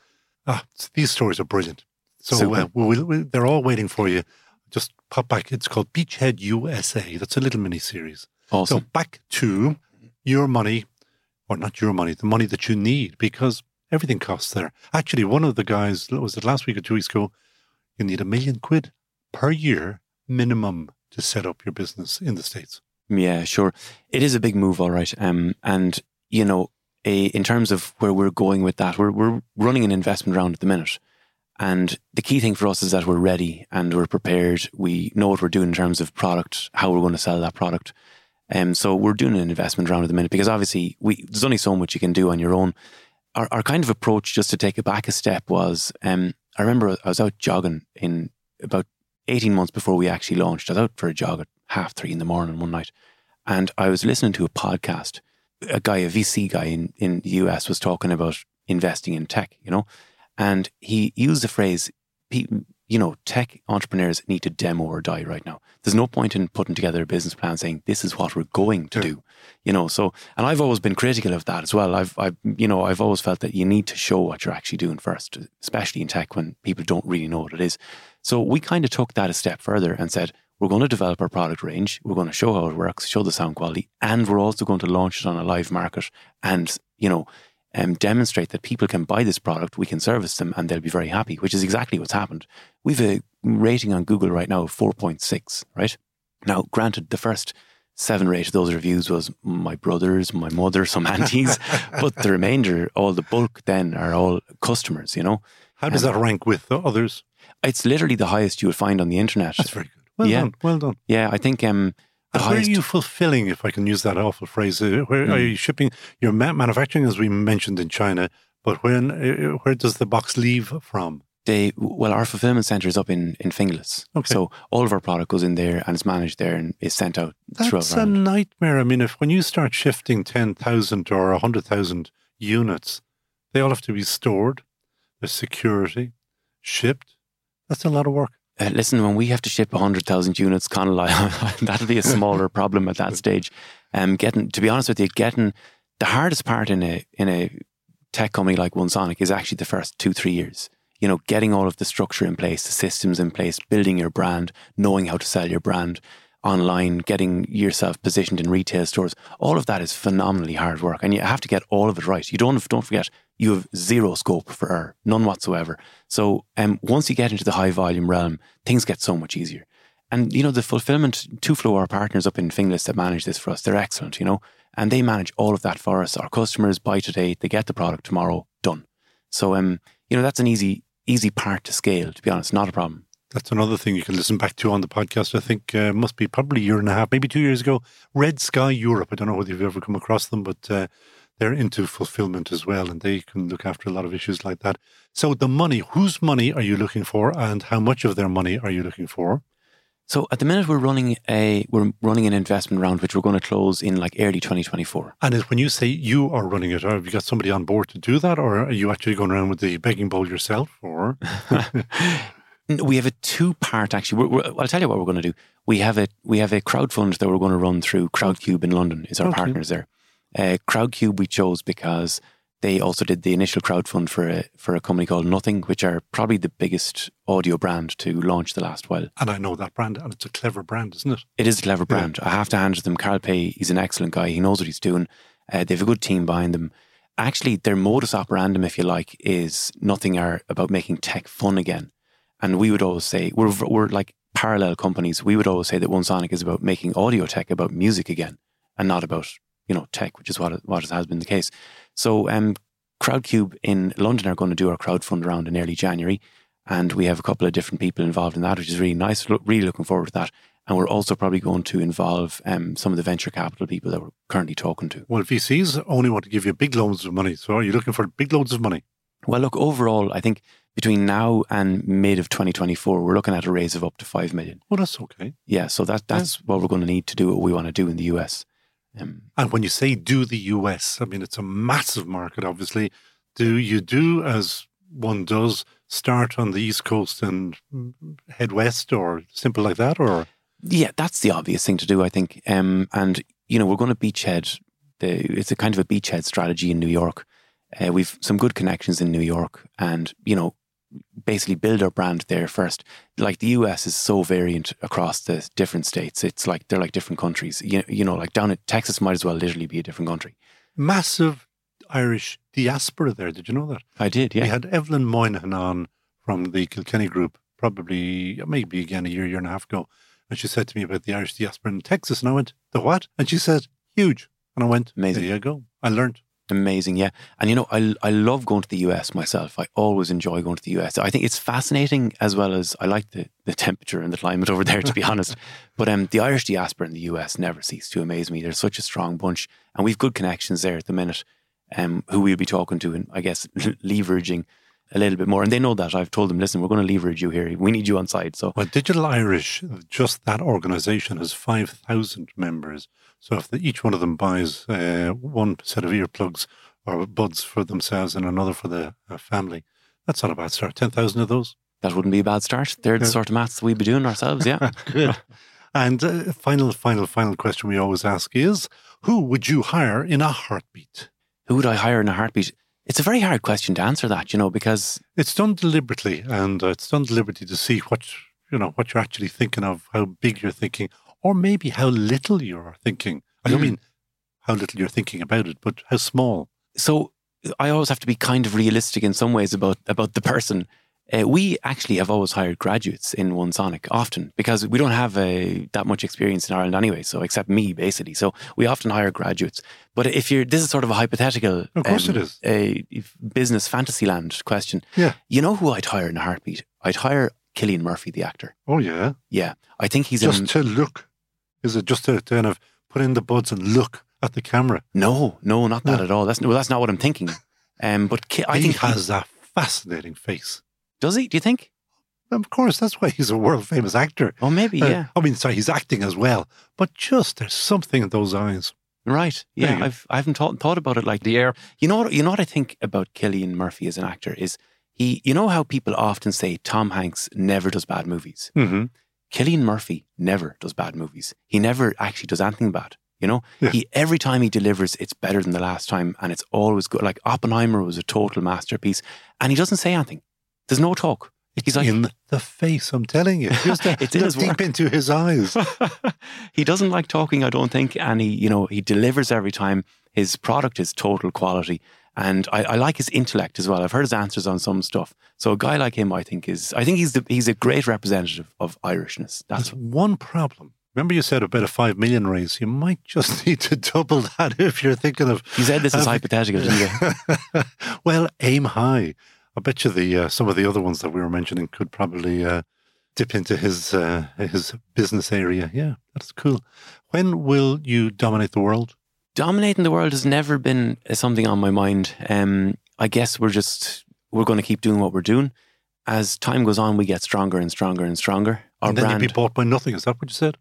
B: These stories are brilliant. So they're all waiting for you. Just pop back. It's called Beachhead USA. That's a little mini-series.
H: Awesome.
B: So back to your money, or not your money, the money that you need, because everything costs there. Actually, one of the guys, was it last week or 2 weeks ago, you need £1 million per year minimum to set up your business in the States.
H: Yeah, sure. It is a big move, all right. And, you know, in terms of where we're going with that, we're running an investment round at the minute. And the key thing for us is that we're ready and we're prepared. We know what we're doing in terms of product, how we're going to sell that product. So we're doing an investment round at the minute because obviously there's only so much you can do on your own. Our kind of approach, just to take it back a step, was I remember I was out jogging in about 18 months before we actually launched. I was out for a jog at 3:30 in the morning one night, and I was listening to a podcast. A VC guy in the US was talking about investing in tech, you know. And he used the phrase, you know, tech entrepreneurs need to demo or die right now. There's no point in putting together a business plan saying this is what we're going to do, you know. So, and I've always been critical of that as well. I've always felt that you need to show what you're actually doing first, especially in tech when people don't really know what it is. So we kind of took that a step further and said, we're going to develop our product range. We're going to show how it works, show the sound quality, and we're also going to launch it on a live market and, you know, demonstrate that people can buy this product, we can service them, and they'll be very happy, which is exactly what's happened. We've a rating on Google right now of 4.6, right? Now, granted, the first 7 or 8 of those reviews was my brothers, my mother, some aunties, but the remainder, all the bulk then are all customers, you know.
B: How does that rank with the others?
H: It's literally the highest you will find on the internet.
B: That's very good. Well done. Well done.
H: Yeah, I think
B: where are you fulfilling, if I can use that awful phrase? Where are you shipping? You're manufacturing, as we mentioned, in China, but where does the box leave from?
H: Our fulfillment centre is up in Finglas.
B: Okay.
H: So all of our product goes in there and it's managed there and is sent out throughout
B: That's a
H: Ireland.
B: nightmare. I mean, when you start shifting 10,000 or 100,000 units, they all have to be stored, there's security, shipped. That's a lot of work.
H: Listen, when we have to ship 100,000 units, that'll be a smaller problem at that stage. To be honest with you, getting the hardest part in a tech company like OneSonic is actually the first 2-3 years. You know, getting all of the structure in place, the systems in place, building your brand, knowing how to sell your brand online, getting yourself positioned in retail stores. All of that is phenomenally hard work, and you have to get all of it right. Don't forget, you have zero scope for error, none whatsoever. So once you get into the high volume realm, things get so much easier. And, you know, the fulfillment, Tuflo, our partners up in Finglas that manage this for us, they're excellent, you know, and they manage all of that for us. Our customers buy today, they get the product tomorrow, done. So, you know, that's an easy part to scale, to be honest, not a problem.
B: That's another thing you can listen back to on the podcast. I think must be probably a year and a half, maybe 2 years ago. Red Sky Europe. I don't know whether you've ever come across them, but they're into fulfillment as well, and they can look after a lot of issues like that. So the money, whose money are you looking for, and how much of their money are you looking for?
H: So at the minute we're running an investment round which we're going to close in like early 2024.
B: And when you say you are running it, have you got somebody on board to do that, or are you actually going around with the begging bowl yourself? Or
H: we have a 2-part actually. I'll tell you what we're going to do. We have a crowdfund that we're going to run through Crowdcube in London. Is our partners there? Crowdcube we chose because they also did the initial crowdfund for a company called Nothing, which are probably the biggest audio brand to launch the last while.
B: And I know that brand, and it's a clever brand, isn't it?
H: It is a clever brand. I have to hand it to them. Carl Pay, he's an excellent guy. He knows what he's doing. They have a good team behind them. Actually, their modus operandum, if you like, is Nothing are about making tech fun again. And we would always say, we're like parallel companies. We would always say that OneSonic is about making audio tech about music again, and not about, you know, tech, which is what has been the case. So Crowdcube in London are going to do our crowdfund round in early January, and we have a couple of different people involved in that, which is really nice. Really looking forward to that. And we're also probably going to involve some of the venture capital people that we're currently talking to.
B: Well, VCs only want to give you big loads of money. So are you looking for big loads of money?
H: Well, look, overall, I think between now and mid of 2024, we're looking at a raise of up to 5 million.
B: Well, that's okay.
H: Yeah, so that's what we're going to need to do what we want to do in the US.
B: And when you say do the US, I mean, it's a massive market, obviously. Do you do as one does, start on the East Coast and head west, or simple like that? Or
H: yeah, that's the obvious thing to do, I think. And, you know, we're going to beachhead. It's a kind of a beachhead strategy in New York. We've some good connections in New York, and, you know, basically build our brand there first. Like the US is so variant across the different states. It's like they're like different countries. You know, like down at Texas might as well literally be a different country.
B: Massive Irish diaspora there. Did you know that?
H: I did, yeah.
B: We had Evelyn Moynihan on from the Kilkenny group, maybe again a year and a half ago. And she said to me about the Irish diaspora in Texas. And I went, the what? And she said, huge. And I went, amazing. There you go. I learned.
H: Amazing, yeah. And, you know, I love going to the US myself. I always enjoy going to the US. I think it's fascinating, as well as I like the temperature and the climate over there, to be honest. But the Irish diaspora in the US never cease to amaze me. They're such a strong bunch. And we've good connections there at the minute, who we'll be talking to and, I guess, leveraging a little bit more. And they know that. I've told them, listen, we're going to leverage you here. We need you on side. So,
B: well, Digital Irish, just that organisation has 5,000 members. So if each one of them buys one set of earplugs or buds for themselves and another for the family, that's not a bad start. 10,000 of those?
H: That wouldn't be a bad start. They're the sort of maths we'd be doing ourselves, yeah.
B: Good. And final question we always ask is, who would you hire in a heartbeat?
H: Who would I hire in a heartbeat? It's a very hard question to answer that, you know, because
B: it's done deliberately, and it's done deliberately to see what you're actually thinking of, how big you're thinking, or maybe how little you're thinking. I don't mean how little you're thinking about it, but how small.
H: So I always have to be kind of realistic in some ways about the person. We actually have always hired graduates in OneSonic, often, because we don't have that much experience in Ireland anyway, so except me, basically. So we often hire graduates. But this is sort of a hypothetical,
B: of course it is,
H: a business fantasyland question.
B: Yeah.
H: You know who I'd hire in a heartbeat? I'd hire Cillian Murphy, the actor.
B: Oh, yeah?
H: Yeah. I think he's
B: just to look. Is it just to kind of put in the buds and look at the camera?
H: No, not that at all. That's not what I'm thinking. But I think
B: he has a fascinating face.
H: Does he? Do you think?
B: Of course, that's why he's a world famous actor.
H: Oh, maybe, yeah.
B: He's acting as well, but just there's something in those eyes.
H: Right. Yeah, I haven't thought about it like the air. You know what I think about Cillian Murphy as an actor is you know how people often say Tom Hanks never does bad movies.
B: Mm-hmm.
H: Cillian Murphy never does bad movies. He never actually does anything bad. You know,
B: Yeah.
H: Every time he delivers, it's better than the last time, and it's always good. Like Oppenheimer was a total masterpiece, and he doesn't say anything. There's no talk. He's like,
B: in the face, I'm telling you. Just
H: It's in his
B: deep
H: work.
B: into his eyes.
H: He doesn't like talking, I don't think, and he delivers every time. His product is total quality, and I like his intellect as well. I've heard his answers on some stuff. So a guy like him, I think he's a great representative of Irishness.
B: That's one problem. Remember you said about a 5 million raise? You might just need to double that if you're thinking of...
H: You said this is hypothetical, didn't you?
B: Well, aim high. I bet you some of the other ones that we were mentioning could probably dip into his business area. Yeah, that's cool. When will you dominate the world?
H: Dominating the world has never been something on my mind. I guess we're going to keep doing what we're doing. As time goes on, we get stronger and stronger and stronger.
B: And then you'd be bought by nothing. Is that what you said?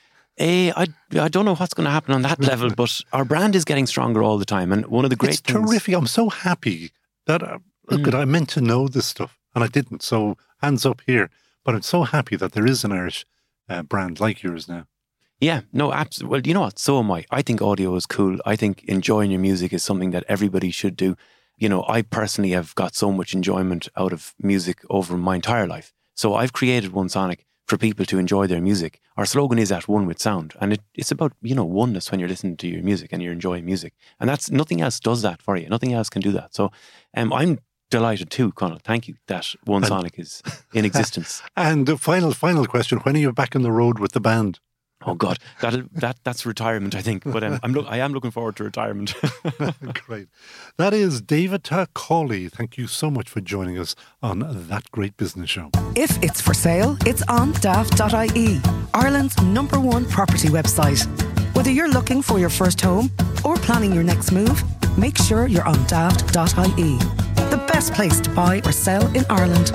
H: I don't know what's going to happen on that level, but our brand is getting stronger all the time. And one of the great
B: It's
H: things...
B: terrific. I'm so happy that I meant to know this stuff and I didn't. So hands up here. But I'm so happy that there is an Irish brand like yours now.
H: Yeah, no, absolutely. Well, you know what? So am I. I think audio is cool. I think enjoying your music is something that everybody should do. You know, I personally have got so much enjoyment out of music over my entire life. So I've created OneSonic for people to enjoy their music. Our slogan is at one with sound. And it's about, oneness when you're listening to your music and you're enjoying music. And that's nothing else does that for you. Nothing else can do that. So I'm delighted too, Conal. Thank you that OneSonic is in existence.
B: And the final question, when are you back on the road with the band?
H: Oh God, that's retirement, I think. But I am looking forward to retirement.
B: Great. That is David Cawley. Thank you so much for joining us on That Great Business Show.
C: If it's for sale, it's on daft.ie, Ireland's #1 property website. Whether you're looking for your first home or planning your next move, make sure you're on daft.ie. The best place to buy or sell in Ireland.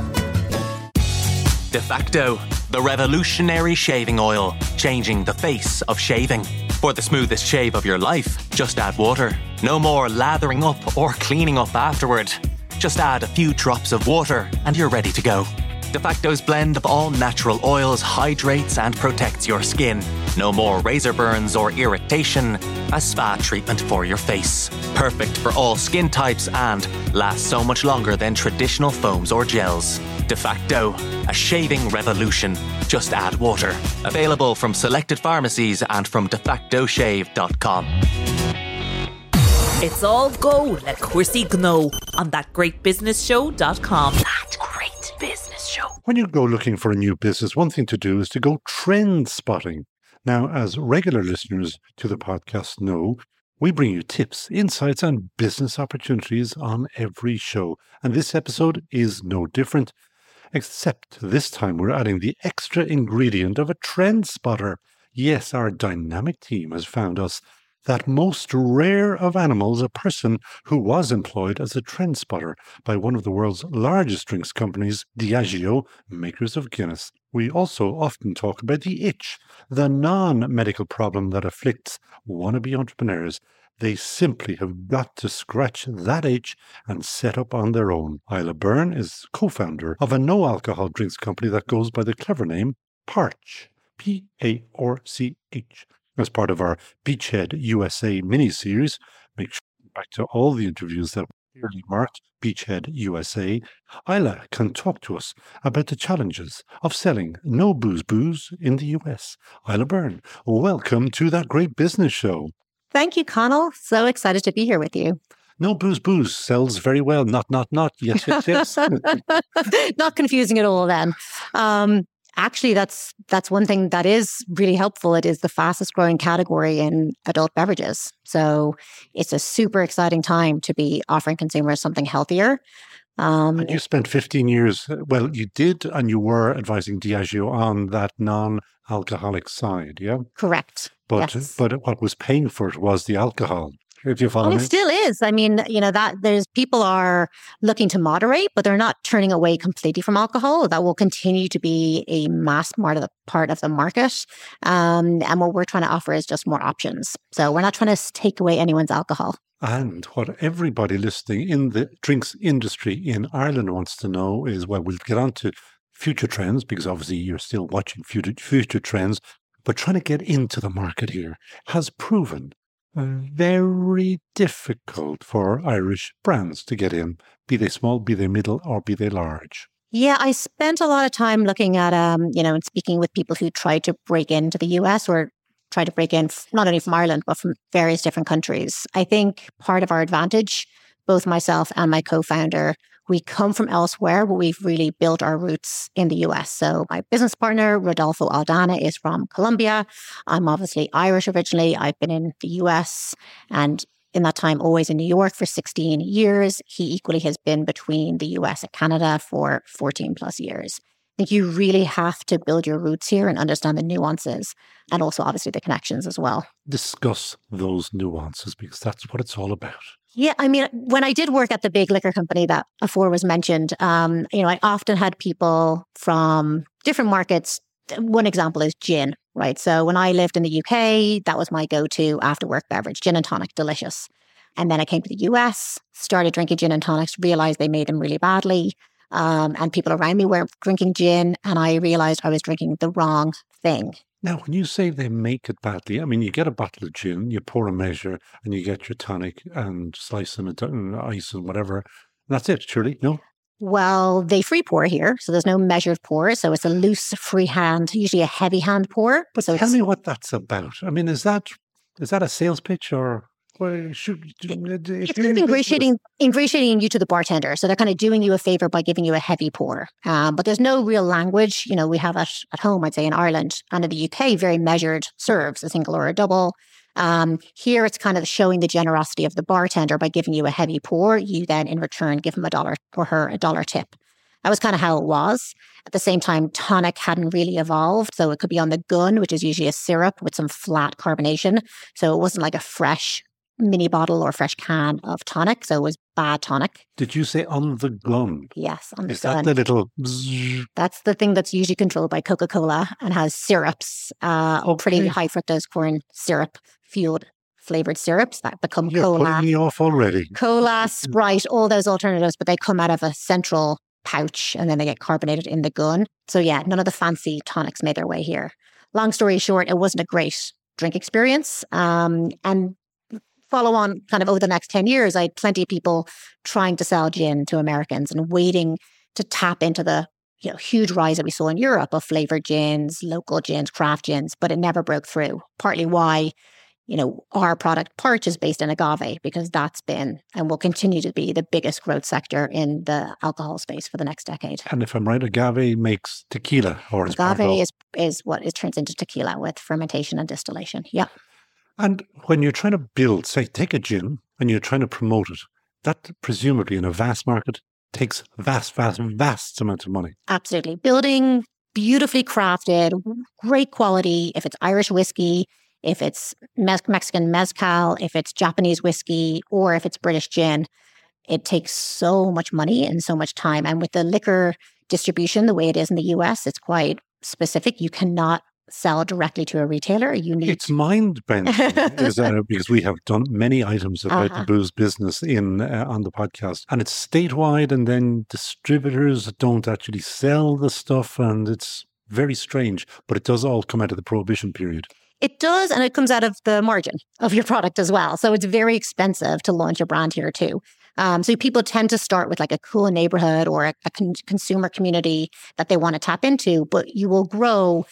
G: Defacto, the revolutionary shaving oil, changing the face of shaving. For the smoothest shave of your life, just add water. No more lathering up or cleaning up afterward. Just add a few drops of water and you're ready to go. Defacto's blend of all natural oils hydrates and protects your skin. No more razor burns or irritation. A spa treatment for your face. Perfect for all skin types and lasts so much longer than traditional foams or gels. Defacto, a shaving revolution. Just add water. Available from selected pharmacies and from defactoshave.com.
I: It's all go like Chrissy Gno on thatgreatbusinessshow.com. That Great Business Show.
B: When you go looking for a new business, one thing to do is to go trend spotting. Now, as regular listeners to the podcast know, we bring you tips, insights, and business opportunities on every show. And this episode is no different, except this time we're adding the extra ingredient of a trend spotter. Yes, our dynamic team has found us that most rare of animals, a person who was employed as a trend spotter by one of the world's largest drinks companies, Diageo, makers of Guinness. We also often talk about the itch, the non-medical problem that afflicts wannabe entrepreneurs. They simply have got to scratch that itch and set up on their own. Isla Byrne is co-founder of a no-alcohol drinks company that goes by the clever name Parch, P-A-R-C-H. As part of our Beachhead USA mini-series, make sure to go back to all the interviews that were clearly marked Beachhead USA. Isla can talk to us about the challenges of selling no booze in the US. Isla Byrne, welcome to That Great Business Show.
J: Thank you, Conal. So excited to be here with you.
B: No booze sells very well. Not. Yes.
J: Not confusing at all then. Actually, that's one thing that is really helpful. It is the fastest growing category in adult beverages. So it's a super exciting time to be offering consumers something healthier.
B: And you spent 15 years, well, you did, and you were advising Diageo on that non-alcoholic side, yeah?
J: Correct.
B: But what was paying for it was the alcohol. If you follow me.
J: It still is. I mean, that there's people are looking to moderate, but they're not turning away completely from alcohol. That will continue to be a mass part of the market. And what we're trying to offer is just more options. So we're not trying to take away anyone's alcohol.
B: And what everybody listening in the drinks industry in Ireland wants to know is, well, we'll get on to future trends, because obviously you're still watching future trends, but trying to get into the market here has proven very difficult for Irish brands to get in, be they small, be they middle, or be they large.
J: Yeah, I spent a lot of time looking at, and speaking with people who tried to break into the US or try to break in not only from Ireland, but from various different countries. I think part of our advantage, both myself and my co-founder, we come from elsewhere, but we've really built our roots in the US. So my business partner, Rodolfo Aldana, is from Colombia. I'm obviously Irish originally. I've been in the US and in that time always in New York for 16 years. He equally has been between the US and Canada for 14 plus years. I think you really have to build your roots here and understand the nuances and also obviously the connections as well.
B: Discuss those nuances, because that's what it's all about.
J: Yeah, I mean, when I did work at the big liquor company that before was mentioned, I often had people from different markets. One example is gin, right? So when I lived in the UK, that was my go-to after work beverage, gin and tonic, delicious. And then I came to the US, started drinking gin and tonics, realized they made them really badly. And people around me were drinking gin, and I realized I was drinking the wrong thing.
B: Now, when you say they make it badly, I mean, you get a bottle of gin, you pour a measure, and you get your tonic and slice and ice and whatever. And that's it, surely, no?
J: Well, they free pour here, so there's no measured pour. So it's a loose, free hand, usually a heavy hand pour.
B: But
J: so
B: tell me what that's about. I mean, is that a sales pitch, or
J: it's ingratiating you to the bartender. So they're kind of doing you a favor by giving you a heavy pour. But there's no real language. We have it at home, I'd say in Ireland and in the UK, very measured serves, a single or a double. Here it's kind of showing the generosity of the bartender by giving you a heavy pour. You then in return give him $1 or her $1 tip. That was kind of how it was. At the same time, tonic hadn't really evolved. So it could be on the gun, which is usually a syrup with some flat carbonation. So it wasn't like a fresh mini bottle or fresh can of tonic. So it was bad tonic.
B: Did you say on the gun?
J: Yes, on the gun.
B: Is that the little... Bzzz?
J: That's the thing that's usually controlled by Coca-Cola and has syrups, pretty high fructose corn syrup, fueled flavored syrups that become cola.
B: You're putting me off already.
J: Cola, Sprite, all those alternatives, but they come out of a central pouch and then they get carbonated in the gun. So yeah, none of the fancy tonics made their way here. Long story short, it wasn't a great drink experience. And follow on kind of over the next 10 years, I had plenty of people trying to sell gin to Americans and waiting to tap into the huge rise that we saw in Europe of flavored gins, local gins, craft gins, but it never broke through. Partly why, our product Perch is based in agave, because that's been and will continue to be the biggest growth sector in the alcohol space for the next decade.
B: And if I'm right, agave makes tequila, or
J: agave is what it turns into tequila with fermentation and distillation. Yeah.
B: And when you're trying to build, say, take a gin and you're trying to promote it, that presumably in a vast market takes vast amounts of money.
J: Absolutely. Building beautifully crafted, great quality, if it's Irish whiskey, if it's Mexican mezcal, if it's Japanese whiskey, or if it's British gin, it takes so much money and so much time. And with the liquor distribution, the way it is in the US, it's quite specific. You cannot sell directly to a retailer.
B: It's mind-bending, because we have done many items about the booze business on the podcast, and it's statewide, and then distributors don't actually sell the stuff, and it's very strange. But it does all come out of the Prohibition period.
J: It does, and it comes out of the margin of your product as well. So it's very expensive to launch a brand here too. So people tend to start with like a cool neighborhood or a consumer community that they want to tap into, but you will grow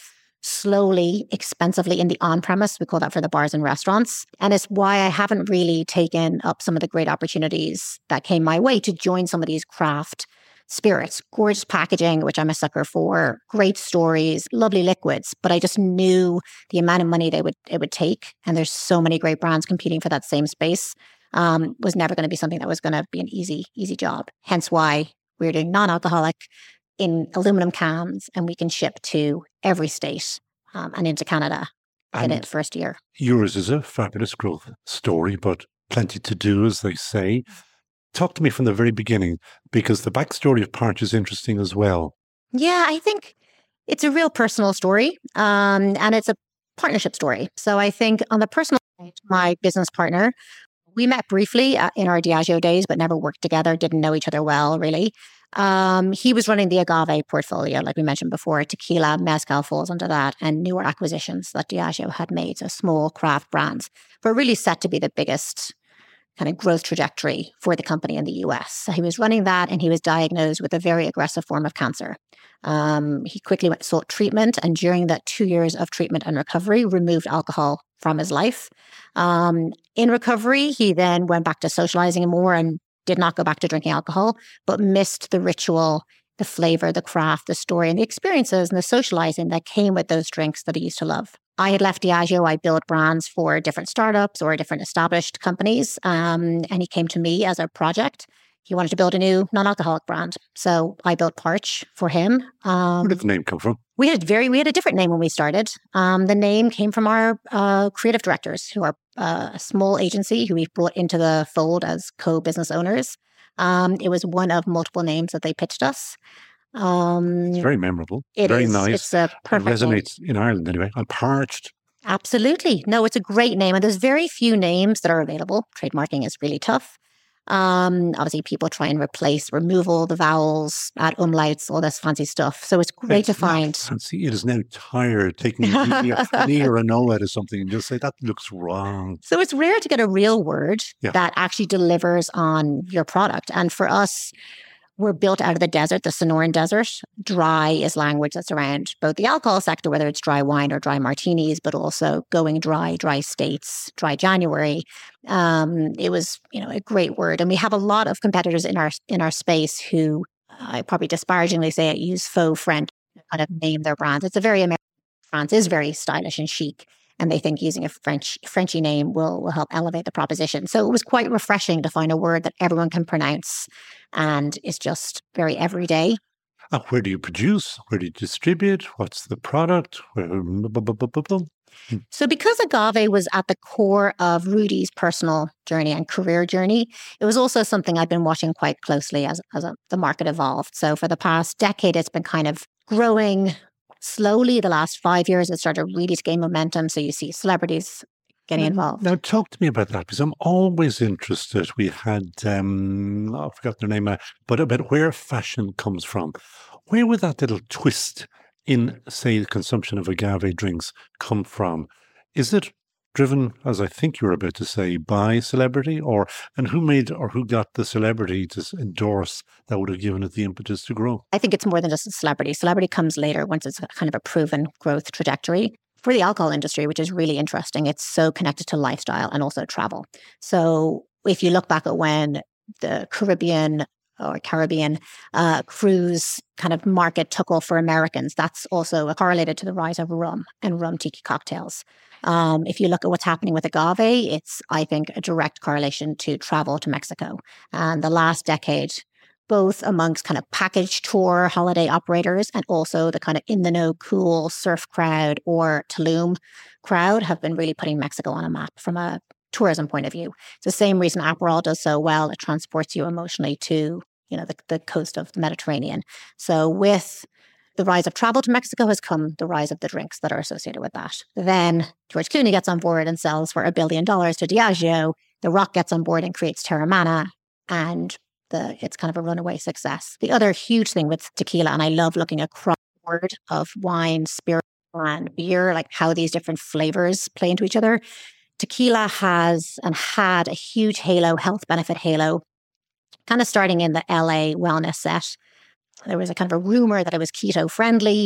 J: slowly, expensively in the on-premise. We call that for the bars and restaurants. And it's why I haven't really taken up some of the great opportunities that came my way to join some of these craft spirits. Gorgeous packaging, which I'm a sucker for, great stories, lovely liquids. But I just knew the amount of money it would take. And there's so many great brands competing for that same space. Was never going to be something that was going to be an easy tthe Hence why we're doing non-alcoholic in aluminum cans, and we can ship to every state and into Canada in its first year.
B: Yours is a fabulous growth story, but plenty to do, as they say. Talk to me from the very beginning, because the backstory of Parch is interesting as well.
J: Yeah, I think it's a real personal story, and it's a partnership story. So I think on the personal side, my business partner, we met briefly in our Diageo days, but never worked together, didn't know each other well, really. He was running the agave portfolio, like we mentioned before. Tequila, mezcal falls under that, and newer acquisitions that Diageo had made, so small craft brands, but really set to be the biggest kind of growth trajectory for the company in the US. So he was running that, and he was diagnosed with a very aggressive form of cancer. He quickly sought treatment, and during that 2 years of treatment and recovery, removed alcohol from his life. In recovery, he then went back to socializing more and did not go back to drinking alcohol, but missed the ritual, the flavor, the craft, the story, and the experiences and the socializing that came with those drinks that he used to love. I had left Diageo. I built brands for different startups or different established companies. And he came to me as a project. He wanted to build a new non-alcoholic brand. So I built Parch for him.
B: Where did the name come from?
J: We had a different name when we started. The name came from our creative directors, who are a small agency who we've brought into the fold as co-business owners. It was one of multiple names that they pitched us.
B: It's very memorable. Very nice.
J: It's a perfect
B: It resonates in Ireland anyway. I'm parched.
J: Absolutely. No, it's a great name. And there's very few names that are available. Trademarking is really tough. Obviously, people try and remove all the vowels, add umlauts, all this fancy stuff. So it's great to find.
B: Fancy. It is now tired taking an E or an O out of something and just say, that looks wrong.
J: So it's rare to get a real word that actually delivers on your product. And for us, we're built out of the desert, the Sonoran Desert. Dry is language that's around both the alcohol sector, whether it's dry wine or dry martinis, but also going dry states, dry January. It was, a great word. And we have a lot of competitors in our space who, I probably disparagingly say it, use faux French to kind of name their brands. It's a very American. France is very stylish and chic. And they think using a Frenchy name will help elevate the proposition. So it was quite refreshing to find a word that everyone can pronounce and is just very everyday.
B: Where do you produce? Where do you distribute? What's the product?
J: So because agave was at the core of Rudy's personal journey and career journey, it was also something I've been watching quite closely as the market evolved. So for the past decade, it's been kind of growing slowly. The last 5 years, it started really to gain momentum. So you see celebrities getting involved.
B: Now, talk to me about that, because I'm always interested. We had, I forgot their name, but about where fashion comes from. Where would that little twist in, say, the consumption of agave drinks come from? Is it driven, as I think you were about to say, by celebrity, and who got the celebrity to endorse that would have given it the impetus to grow?
J: I think it's more than just a celebrity. Celebrity comes later once it's kind of a proven growth trajectory. For the alcohol industry, which is really interesting, it's so connected to lifestyle and also travel. So if you look back at when the Caribbean cruise kind of market took off for Americans, that's also correlated to the rise of rum and rum tiki cocktails. If you look at what's happening with agave, it's, I think, a direct correlation to travel to Mexico. And the last decade, both amongst kind of package tour holiday operators and also the kind of in-the-know cool surf crowd or Tulum crowd, have been really putting Mexico on a map from a tourism point of view. It's the same reason Aperol does so well. It transports you emotionally to, the coast of the Mediterranean. So with the rise of travel to Mexico has come the rise of the drinks that are associated with that. Then George Clooney gets on board and sells for $1 billion to Diageo. The Rock gets on board and creates Teremana, and it's kind of a runaway success. The other huge thing with tequila, and I love looking across the board of wine, spirit, and beer, like how these different flavors play into each other. Tequila has and had a huge health benefit halo, kind of starting in the LA wellness set. There was a kind of a rumor that it was keto friendly.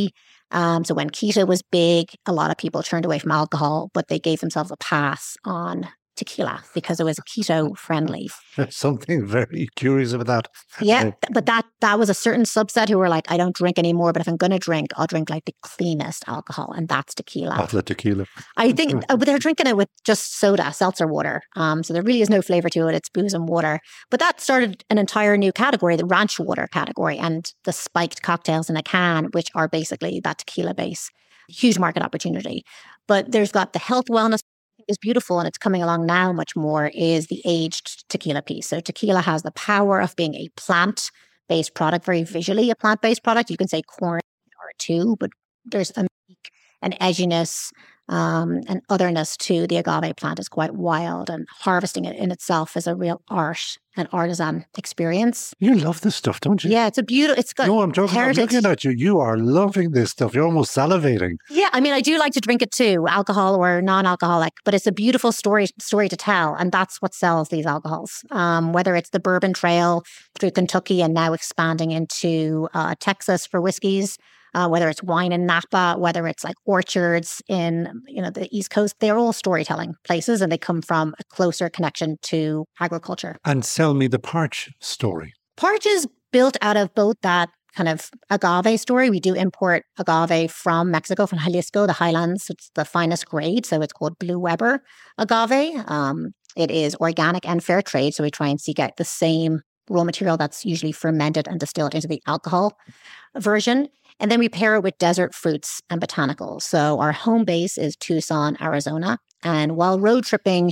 J: So when keto was big, a lot of people turned away from alcohol, but they gave themselves a pass on tequila because it was keto friendly.
B: There's something very curious about that.
J: Yeah, but that was a certain subset who were like, I don't drink anymore, but if I'm going to drink, I'll drink like the cleanest alcohol, and that's tequila.
B: Atla tequila.
J: I think but they're drinking it with just soda, seltzer water. So there really is no flavor to it. It's booze and water. But that started an entire new category, the ranch water category, and the spiked cocktails in a can, which are basically that tequila base. Huge market opportunity. But there's got the health wellness is beautiful, and it's coming along now much more, is the aged tequila piece. So tequila has the power of being a plant-based product, very visually a plant-based product. You can say corn or two, but there's an edginess, and otherness to the agave plant is quite wild, and harvesting it in itself is a real art and artisan experience.
B: You love this stuff, don't you?
J: Yeah, it's a beautiful, it's got
B: No, I'm looking at you. You are loving this stuff. You're almost salivating.
J: Yeah, I mean, I do like to drink it too, alcohol or non-alcoholic, but it's a beautiful story to tell, and that's what sells these alcohols. Whether it's the Bourbon Trail through Kentucky and now expanding into Texas for whiskeys, whether it's wine in Napa, whether it's like orchards in the East Coast, they're all storytelling places, and they come from a closer connection to agriculture.
B: And sell me the Parch story.
J: Parch is built out of both that kind of agave story. We do import agave from Mexico, from Jalisco, the highlands. It's the finest grade, so it's called Blue Weber agave. It is organic and fair trade, so we try and seek out the same raw material that's usually fermented and distilled into the alcohol version. And then we pair it with desert fruits and botanicals. So our home base is Tucson, Arizona. And while road tripping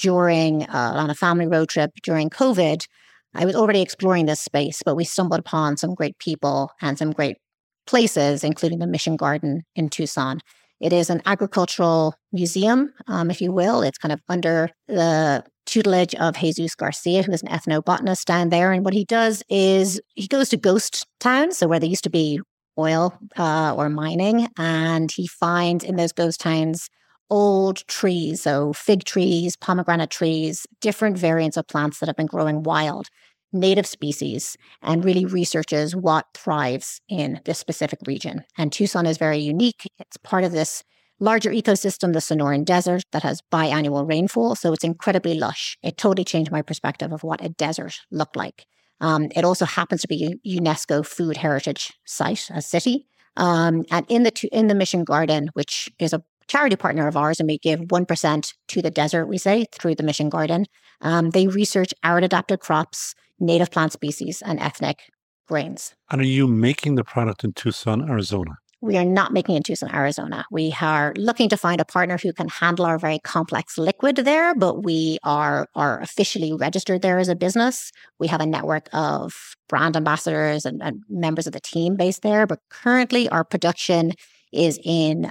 J: on a family road trip during COVID, I was already exploring this space, but we stumbled upon some great people and some great places, including the Mission Garden in Tucson. It is an agricultural museum, if you will. It's kind of under the tutelage of Jesus Garcia, who is an ethnobotanist down there. And what he does is he goes to ghost towns, so where there used to be oil or mining, and he finds in those ghost towns old trees, so fig trees, pomegranate trees, different variants of plants that have been growing wild, native species, and really researches what thrives in this specific region. And Tucson is very unique. It's part of this larger ecosystem, the Sonoran Desert, that has biannual rainfall, so it's incredibly lush. It totally changed my perspective of what a desert looked like. It also happens to be a UNESCO Food Heritage Site, a city. And in the Mission Garden, which is a charity partner of ours, and we give 1% to the desert, we say, through the Mission Garden, they research arid-adapted crops, native plant species, and ethnic grains.
B: And are you making the product in Tucson, Arizona?
J: We are not making it in Tucson, Arizona. We are looking to find a partner who can handle our very complex liquid there, but we are officially registered there as a business. We have a network of brand ambassadors and members of the team based there, but currently our production is in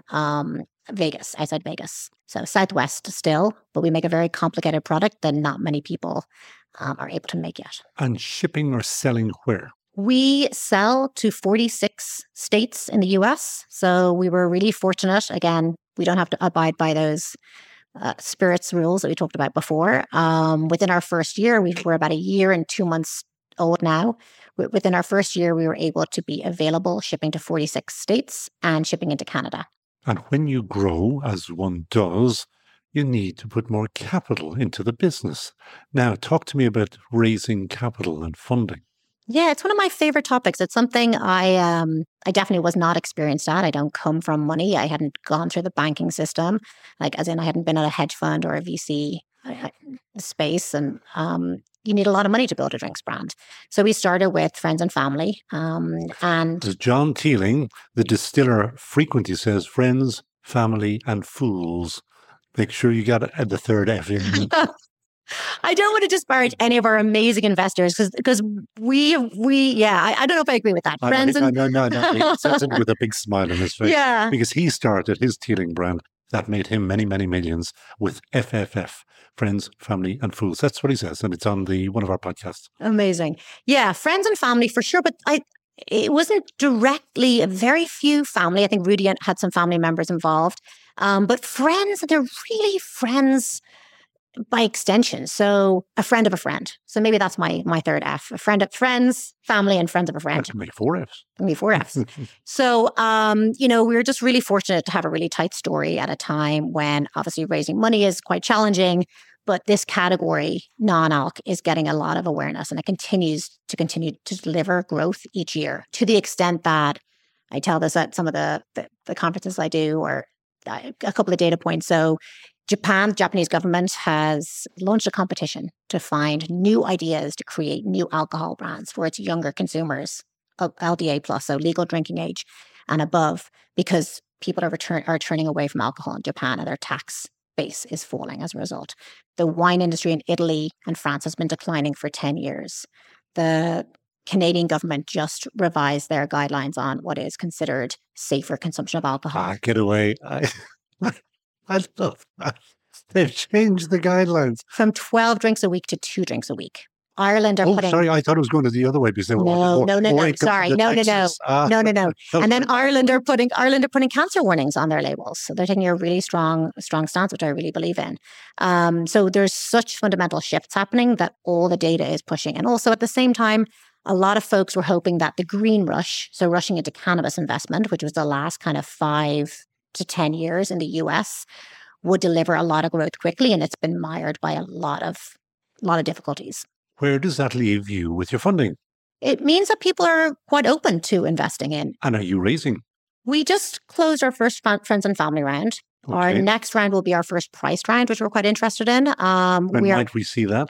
J: Vegas, outside Vegas. So Southwest still, but we make a very complicated product that not many people are able to make yet.
B: And shipping or selling where?
J: We sell to 46 states in the US. So we were really fortunate. Again, we don't have to abide by those spirits rules that we talked about before. Within our first year, we're about a year and 2 months old now. Within our first year, we were able to be available shipping to 46 states and shipping into Canada.
B: And when you grow, as one does, you need to put more capital into the business. Now, talk to me about raising capital and funding.
J: Yeah, it's one of my favorite topics. It's something I definitely was not experienced at. I don't come from money. I hadn't gone through the banking system, as in I hadn't been at a hedge fund or a VC space. And you need a lot of money to build a drinks brand. So we started with friends and family. And
B: as John Teeling, the distiller, frequently says, friends, family, and fools. Make sure you got the third F in.
J: I don't want to disparage any of our amazing investors because I don't know if I agree with that.
B: No. He says it with a big smile on his face.
J: Yeah.
B: Because he started his Teeling brand that made him many, many millions with FFF, friends, family, and fools. That's what he says. And it's on one of our podcasts.
J: Amazing. Yeah. Friends and family for sure. But it wasn't directly very few family. I think Rudy had some family members involved. But friends, they're really friends by extension. So a friend of a friend. So maybe that's my third F. A friend of friends, family, and friends of a friend.
B: That can make 4 Fs.
J: Can be 4 Fs. So, we were just really fortunate to have a really tight story at a time when obviously raising money is quite challenging. But this category, non-alc, is getting a lot of awareness, and it continues to deliver growth each year, to the extent that I tell this at some of the conferences I do, or a couple of data points. So Japan, the Japanese government has launched a competition to find new ideas to create new alcohol brands for its younger consumers, LDA plus, so legal drinking age and above, because people are turning away from alcohol in Japan, and their tax base is falling as a result. The wine industry in Italy and France has been declining for 10 years. The Canadian government just revised their guidelines on what is considered safer consumption of alcohol.
B: Get away. I love that. They've changed the guidelines.
J: From 12 drinks a week to 2 drinks a week. Ireland are putting...
B: sorry, I thought it was going the other way because they
J: No. Sorry, no. No. And then Ireland are putting cancer warnings on their labels. So they're taking a really strong stance, which I really believe in. So there's such fundamental shifts happening that all the data is pushing. And also at the same time, a lot of folks were hoping that the green rush, so rushing into cannabis investment, which was the last kind of 5 to 10 years in the US, would deliver a lot of growth quickly. And it's been mired by a lot of difficulties.
B: Where does that leave you with your funding?
J: It means that people are quite open to investing in.
B: And are you raising?
J: We just closed our first friends and family round. Okay. Our next round will be our first priced round, which we're quite interested in.
B: When might we see that?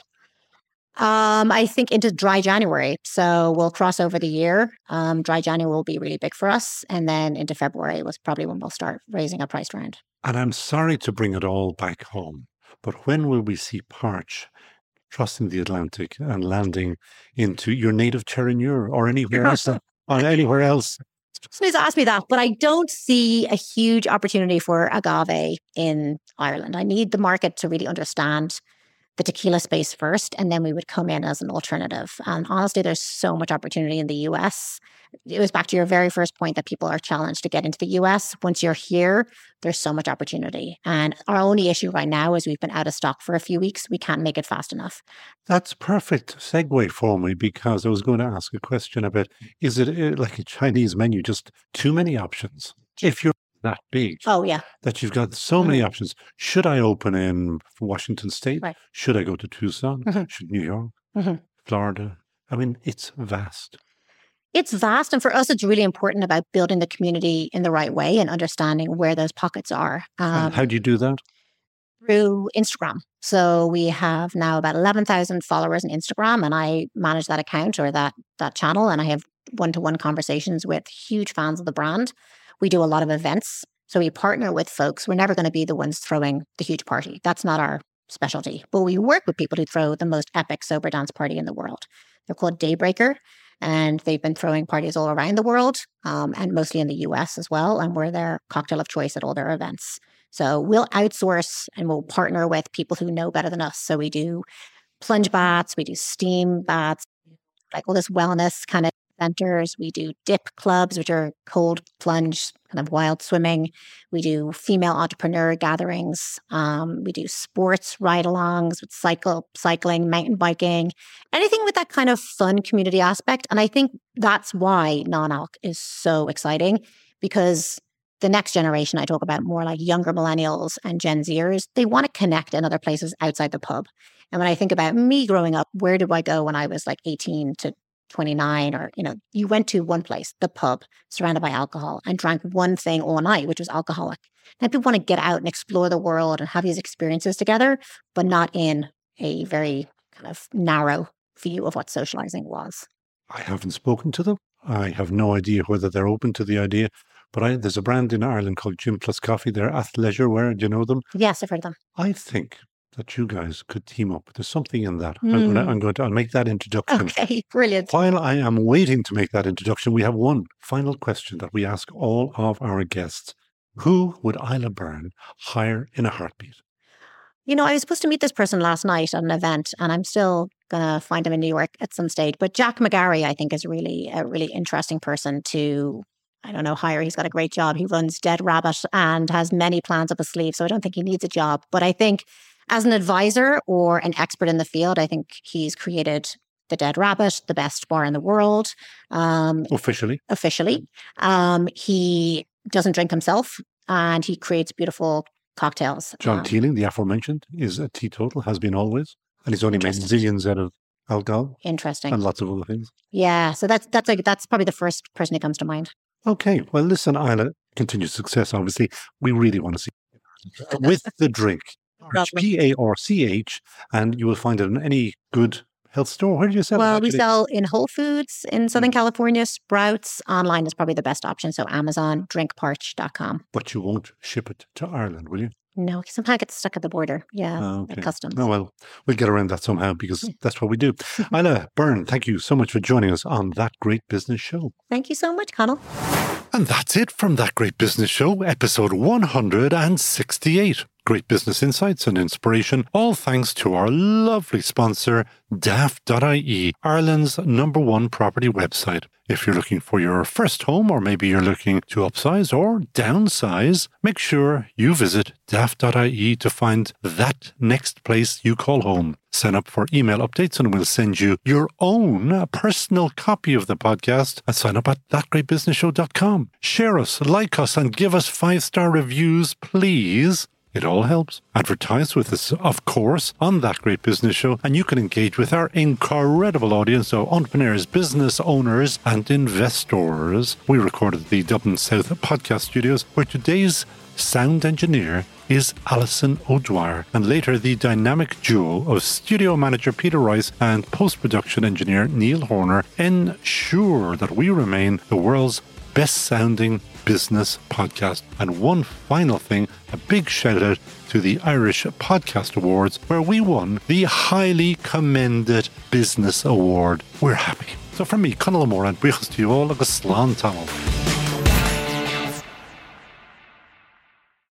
J: I think into dry January. So we'll cross over the year. Dry January will be really big for us. And then into February was probably when we'll start raising a priced round.
B: And I'm sorry to bring it all back home, but when will we see Parch crossing the Atlantic and landing into your native Terenure or anywhere else? Anywhere else?
J: Somebody's asked me that, but I don't see a huge opportunity for agave in Ireland. I need the market to really understand the tequila space first, and then we would come in as an alternative. And honestly, there's so much opportunity in the US. It was back to your very first point that people are challenged to get into the US. Once you're here, there's so much opportunity. And our only issue right now is we've been out of stock for a few weeks. We can't make it fast enough.
B: That's perfect segue for me, because I was going to ask a question about, is it like a Chinese menu, just too many options? If you're that big.
J: Oh, yeah.
B: That you've got so many options. Should I open in Washington State?
J: Right.
B: Should I go to Tucson? Should New York? Florida? I mean, it's vast.
J: It's vast. And for us, it's really important about building the community in the right way and understanding where those pockets are.
B: And how do you do that?
J: Through Instagram. So we have now about 11,000 followers on Instagram, and I manage that account or that channel. And I have one-to-one conversations with huge fans of the brand. We do a lot of events. So we partner with folks. We're never going to be the ones throwing the huge party. That's not our specialty. But we work with people who throw the most epic sober dance party in the world. They're called Daybreaker, and they've been throwing parties all around the world, and mostly in the US as well. And we're their cocktail of choice at all their events. So we'll outsource and we'll partner with people who know better than us. So we do plunge baths, we do steam baths, like all this wellness kind of centers. We do dip clubs, which are cold plunge, kind of wild swimming. We do female entrepreneur gatherings. We do sports ride-alongs with cycling, mountain biking, anything with that kind of fun community aspect. And I think that's why non-alc is so exciting, because the next generation I talk about, more like younger millennials and Gen Zers, they want to connect in other places outside the pub. And when I think about me growing up, where did I go when I was like 18 to 29, or, you went to one place, the pub, surrounded by alcohol, and drank one thing all night, which was alcoholic. Now people want to get out and explore the world and have these experiences together, but not in a very kind of narrow view of what socializing was.
B: I haven't spoken to them. I have no idea whether they're open to the idea, but there's a brand in Ireland called Gym Plus Coffee. They're athleisure wear. Do you know them?
J: Yes, I've heard of them.
B: I think that you guys could team up. There's something in that. I'll make that introduction.
J: Okay, brilliant.
B: While I am waiting to make that introduction, we have one final question that we ask all of our guests. Who would Isla Byrne hire in a heartbeat?
J: I was supposed to meet this person last night at an event, and I'm still going to find him in New York at some stage. But Jack McGarry, I think, is really a really interesting person to, hire. He's got a great job. He runs Dead Rabbit and has many plans up his sleeve, so I don't think he needs a job. But I think As an advisor or an expert in the field, I think he's created the Dead Rabbit, the best bar in the world.
B: Officially.
J: He doesn't drink himself, and he creates beautiful cocktails.
B: John Teeling, the aforementioned, is a teetotal, has been always. And he's only made zillions out of alcohol.
J: Interesting.
B: And lots of other things.
J: Yeah. So that's probably the first person who comes to mind.
B: Okay. Well, listen, Isla, continued success, obviously. We really want to see with the drink. PARCH, and you will find it in any good health store. Where do you sell it?
J: Well, we sell in Whole Foods in Southern California, Sprouts. Online is probably the best option. So Amazon, drinkparch.com.
B: But you won't ship it to Ireland, will you?
J: No, sometimes I get stuck at the border. Yeah, at customs.
B: Oh, well, we'll get around that somehow because that's what we do. Isla Byrne, thank you so much for joining us on That Great Business Show.
J: Thank you so much, Connell.
B: And that's it from That Great Business Show, episode 168. Great business insights and inspiration, all thanks to our lovely sponsor, Daft.ie, Ireland's #1 property website. If you're looking for your first home, or maybe you're looking to upsize or downsize, make sure you visit Daft.ie to find that next place you call home. Sign up for email updates and we'll send you your own personal copy of the podcast, and sign up at thatgreatbusinessshow.com. Share us, like us, and give us 5-star reviews, please. It all helps. Advertise with us, of course, on That Great Business Show, and you can engage with our incredible audience of entrepreneurs, business owners, and investors. We recorded at the Dublin South Podcast Studios, where today's sound engineer is Alison O'Dwyer, and later the dynamic duo of studio manager Peter Rice and post-production engineer Neil Horner ensure that we remain the world's best-sounding business podcast. And one final thing, a big shout out to the Irish Podcast Awards, where we won the highly commended Business Award. We're happy. So from me, Conal Moran, brichas to you all, agus slán tamil.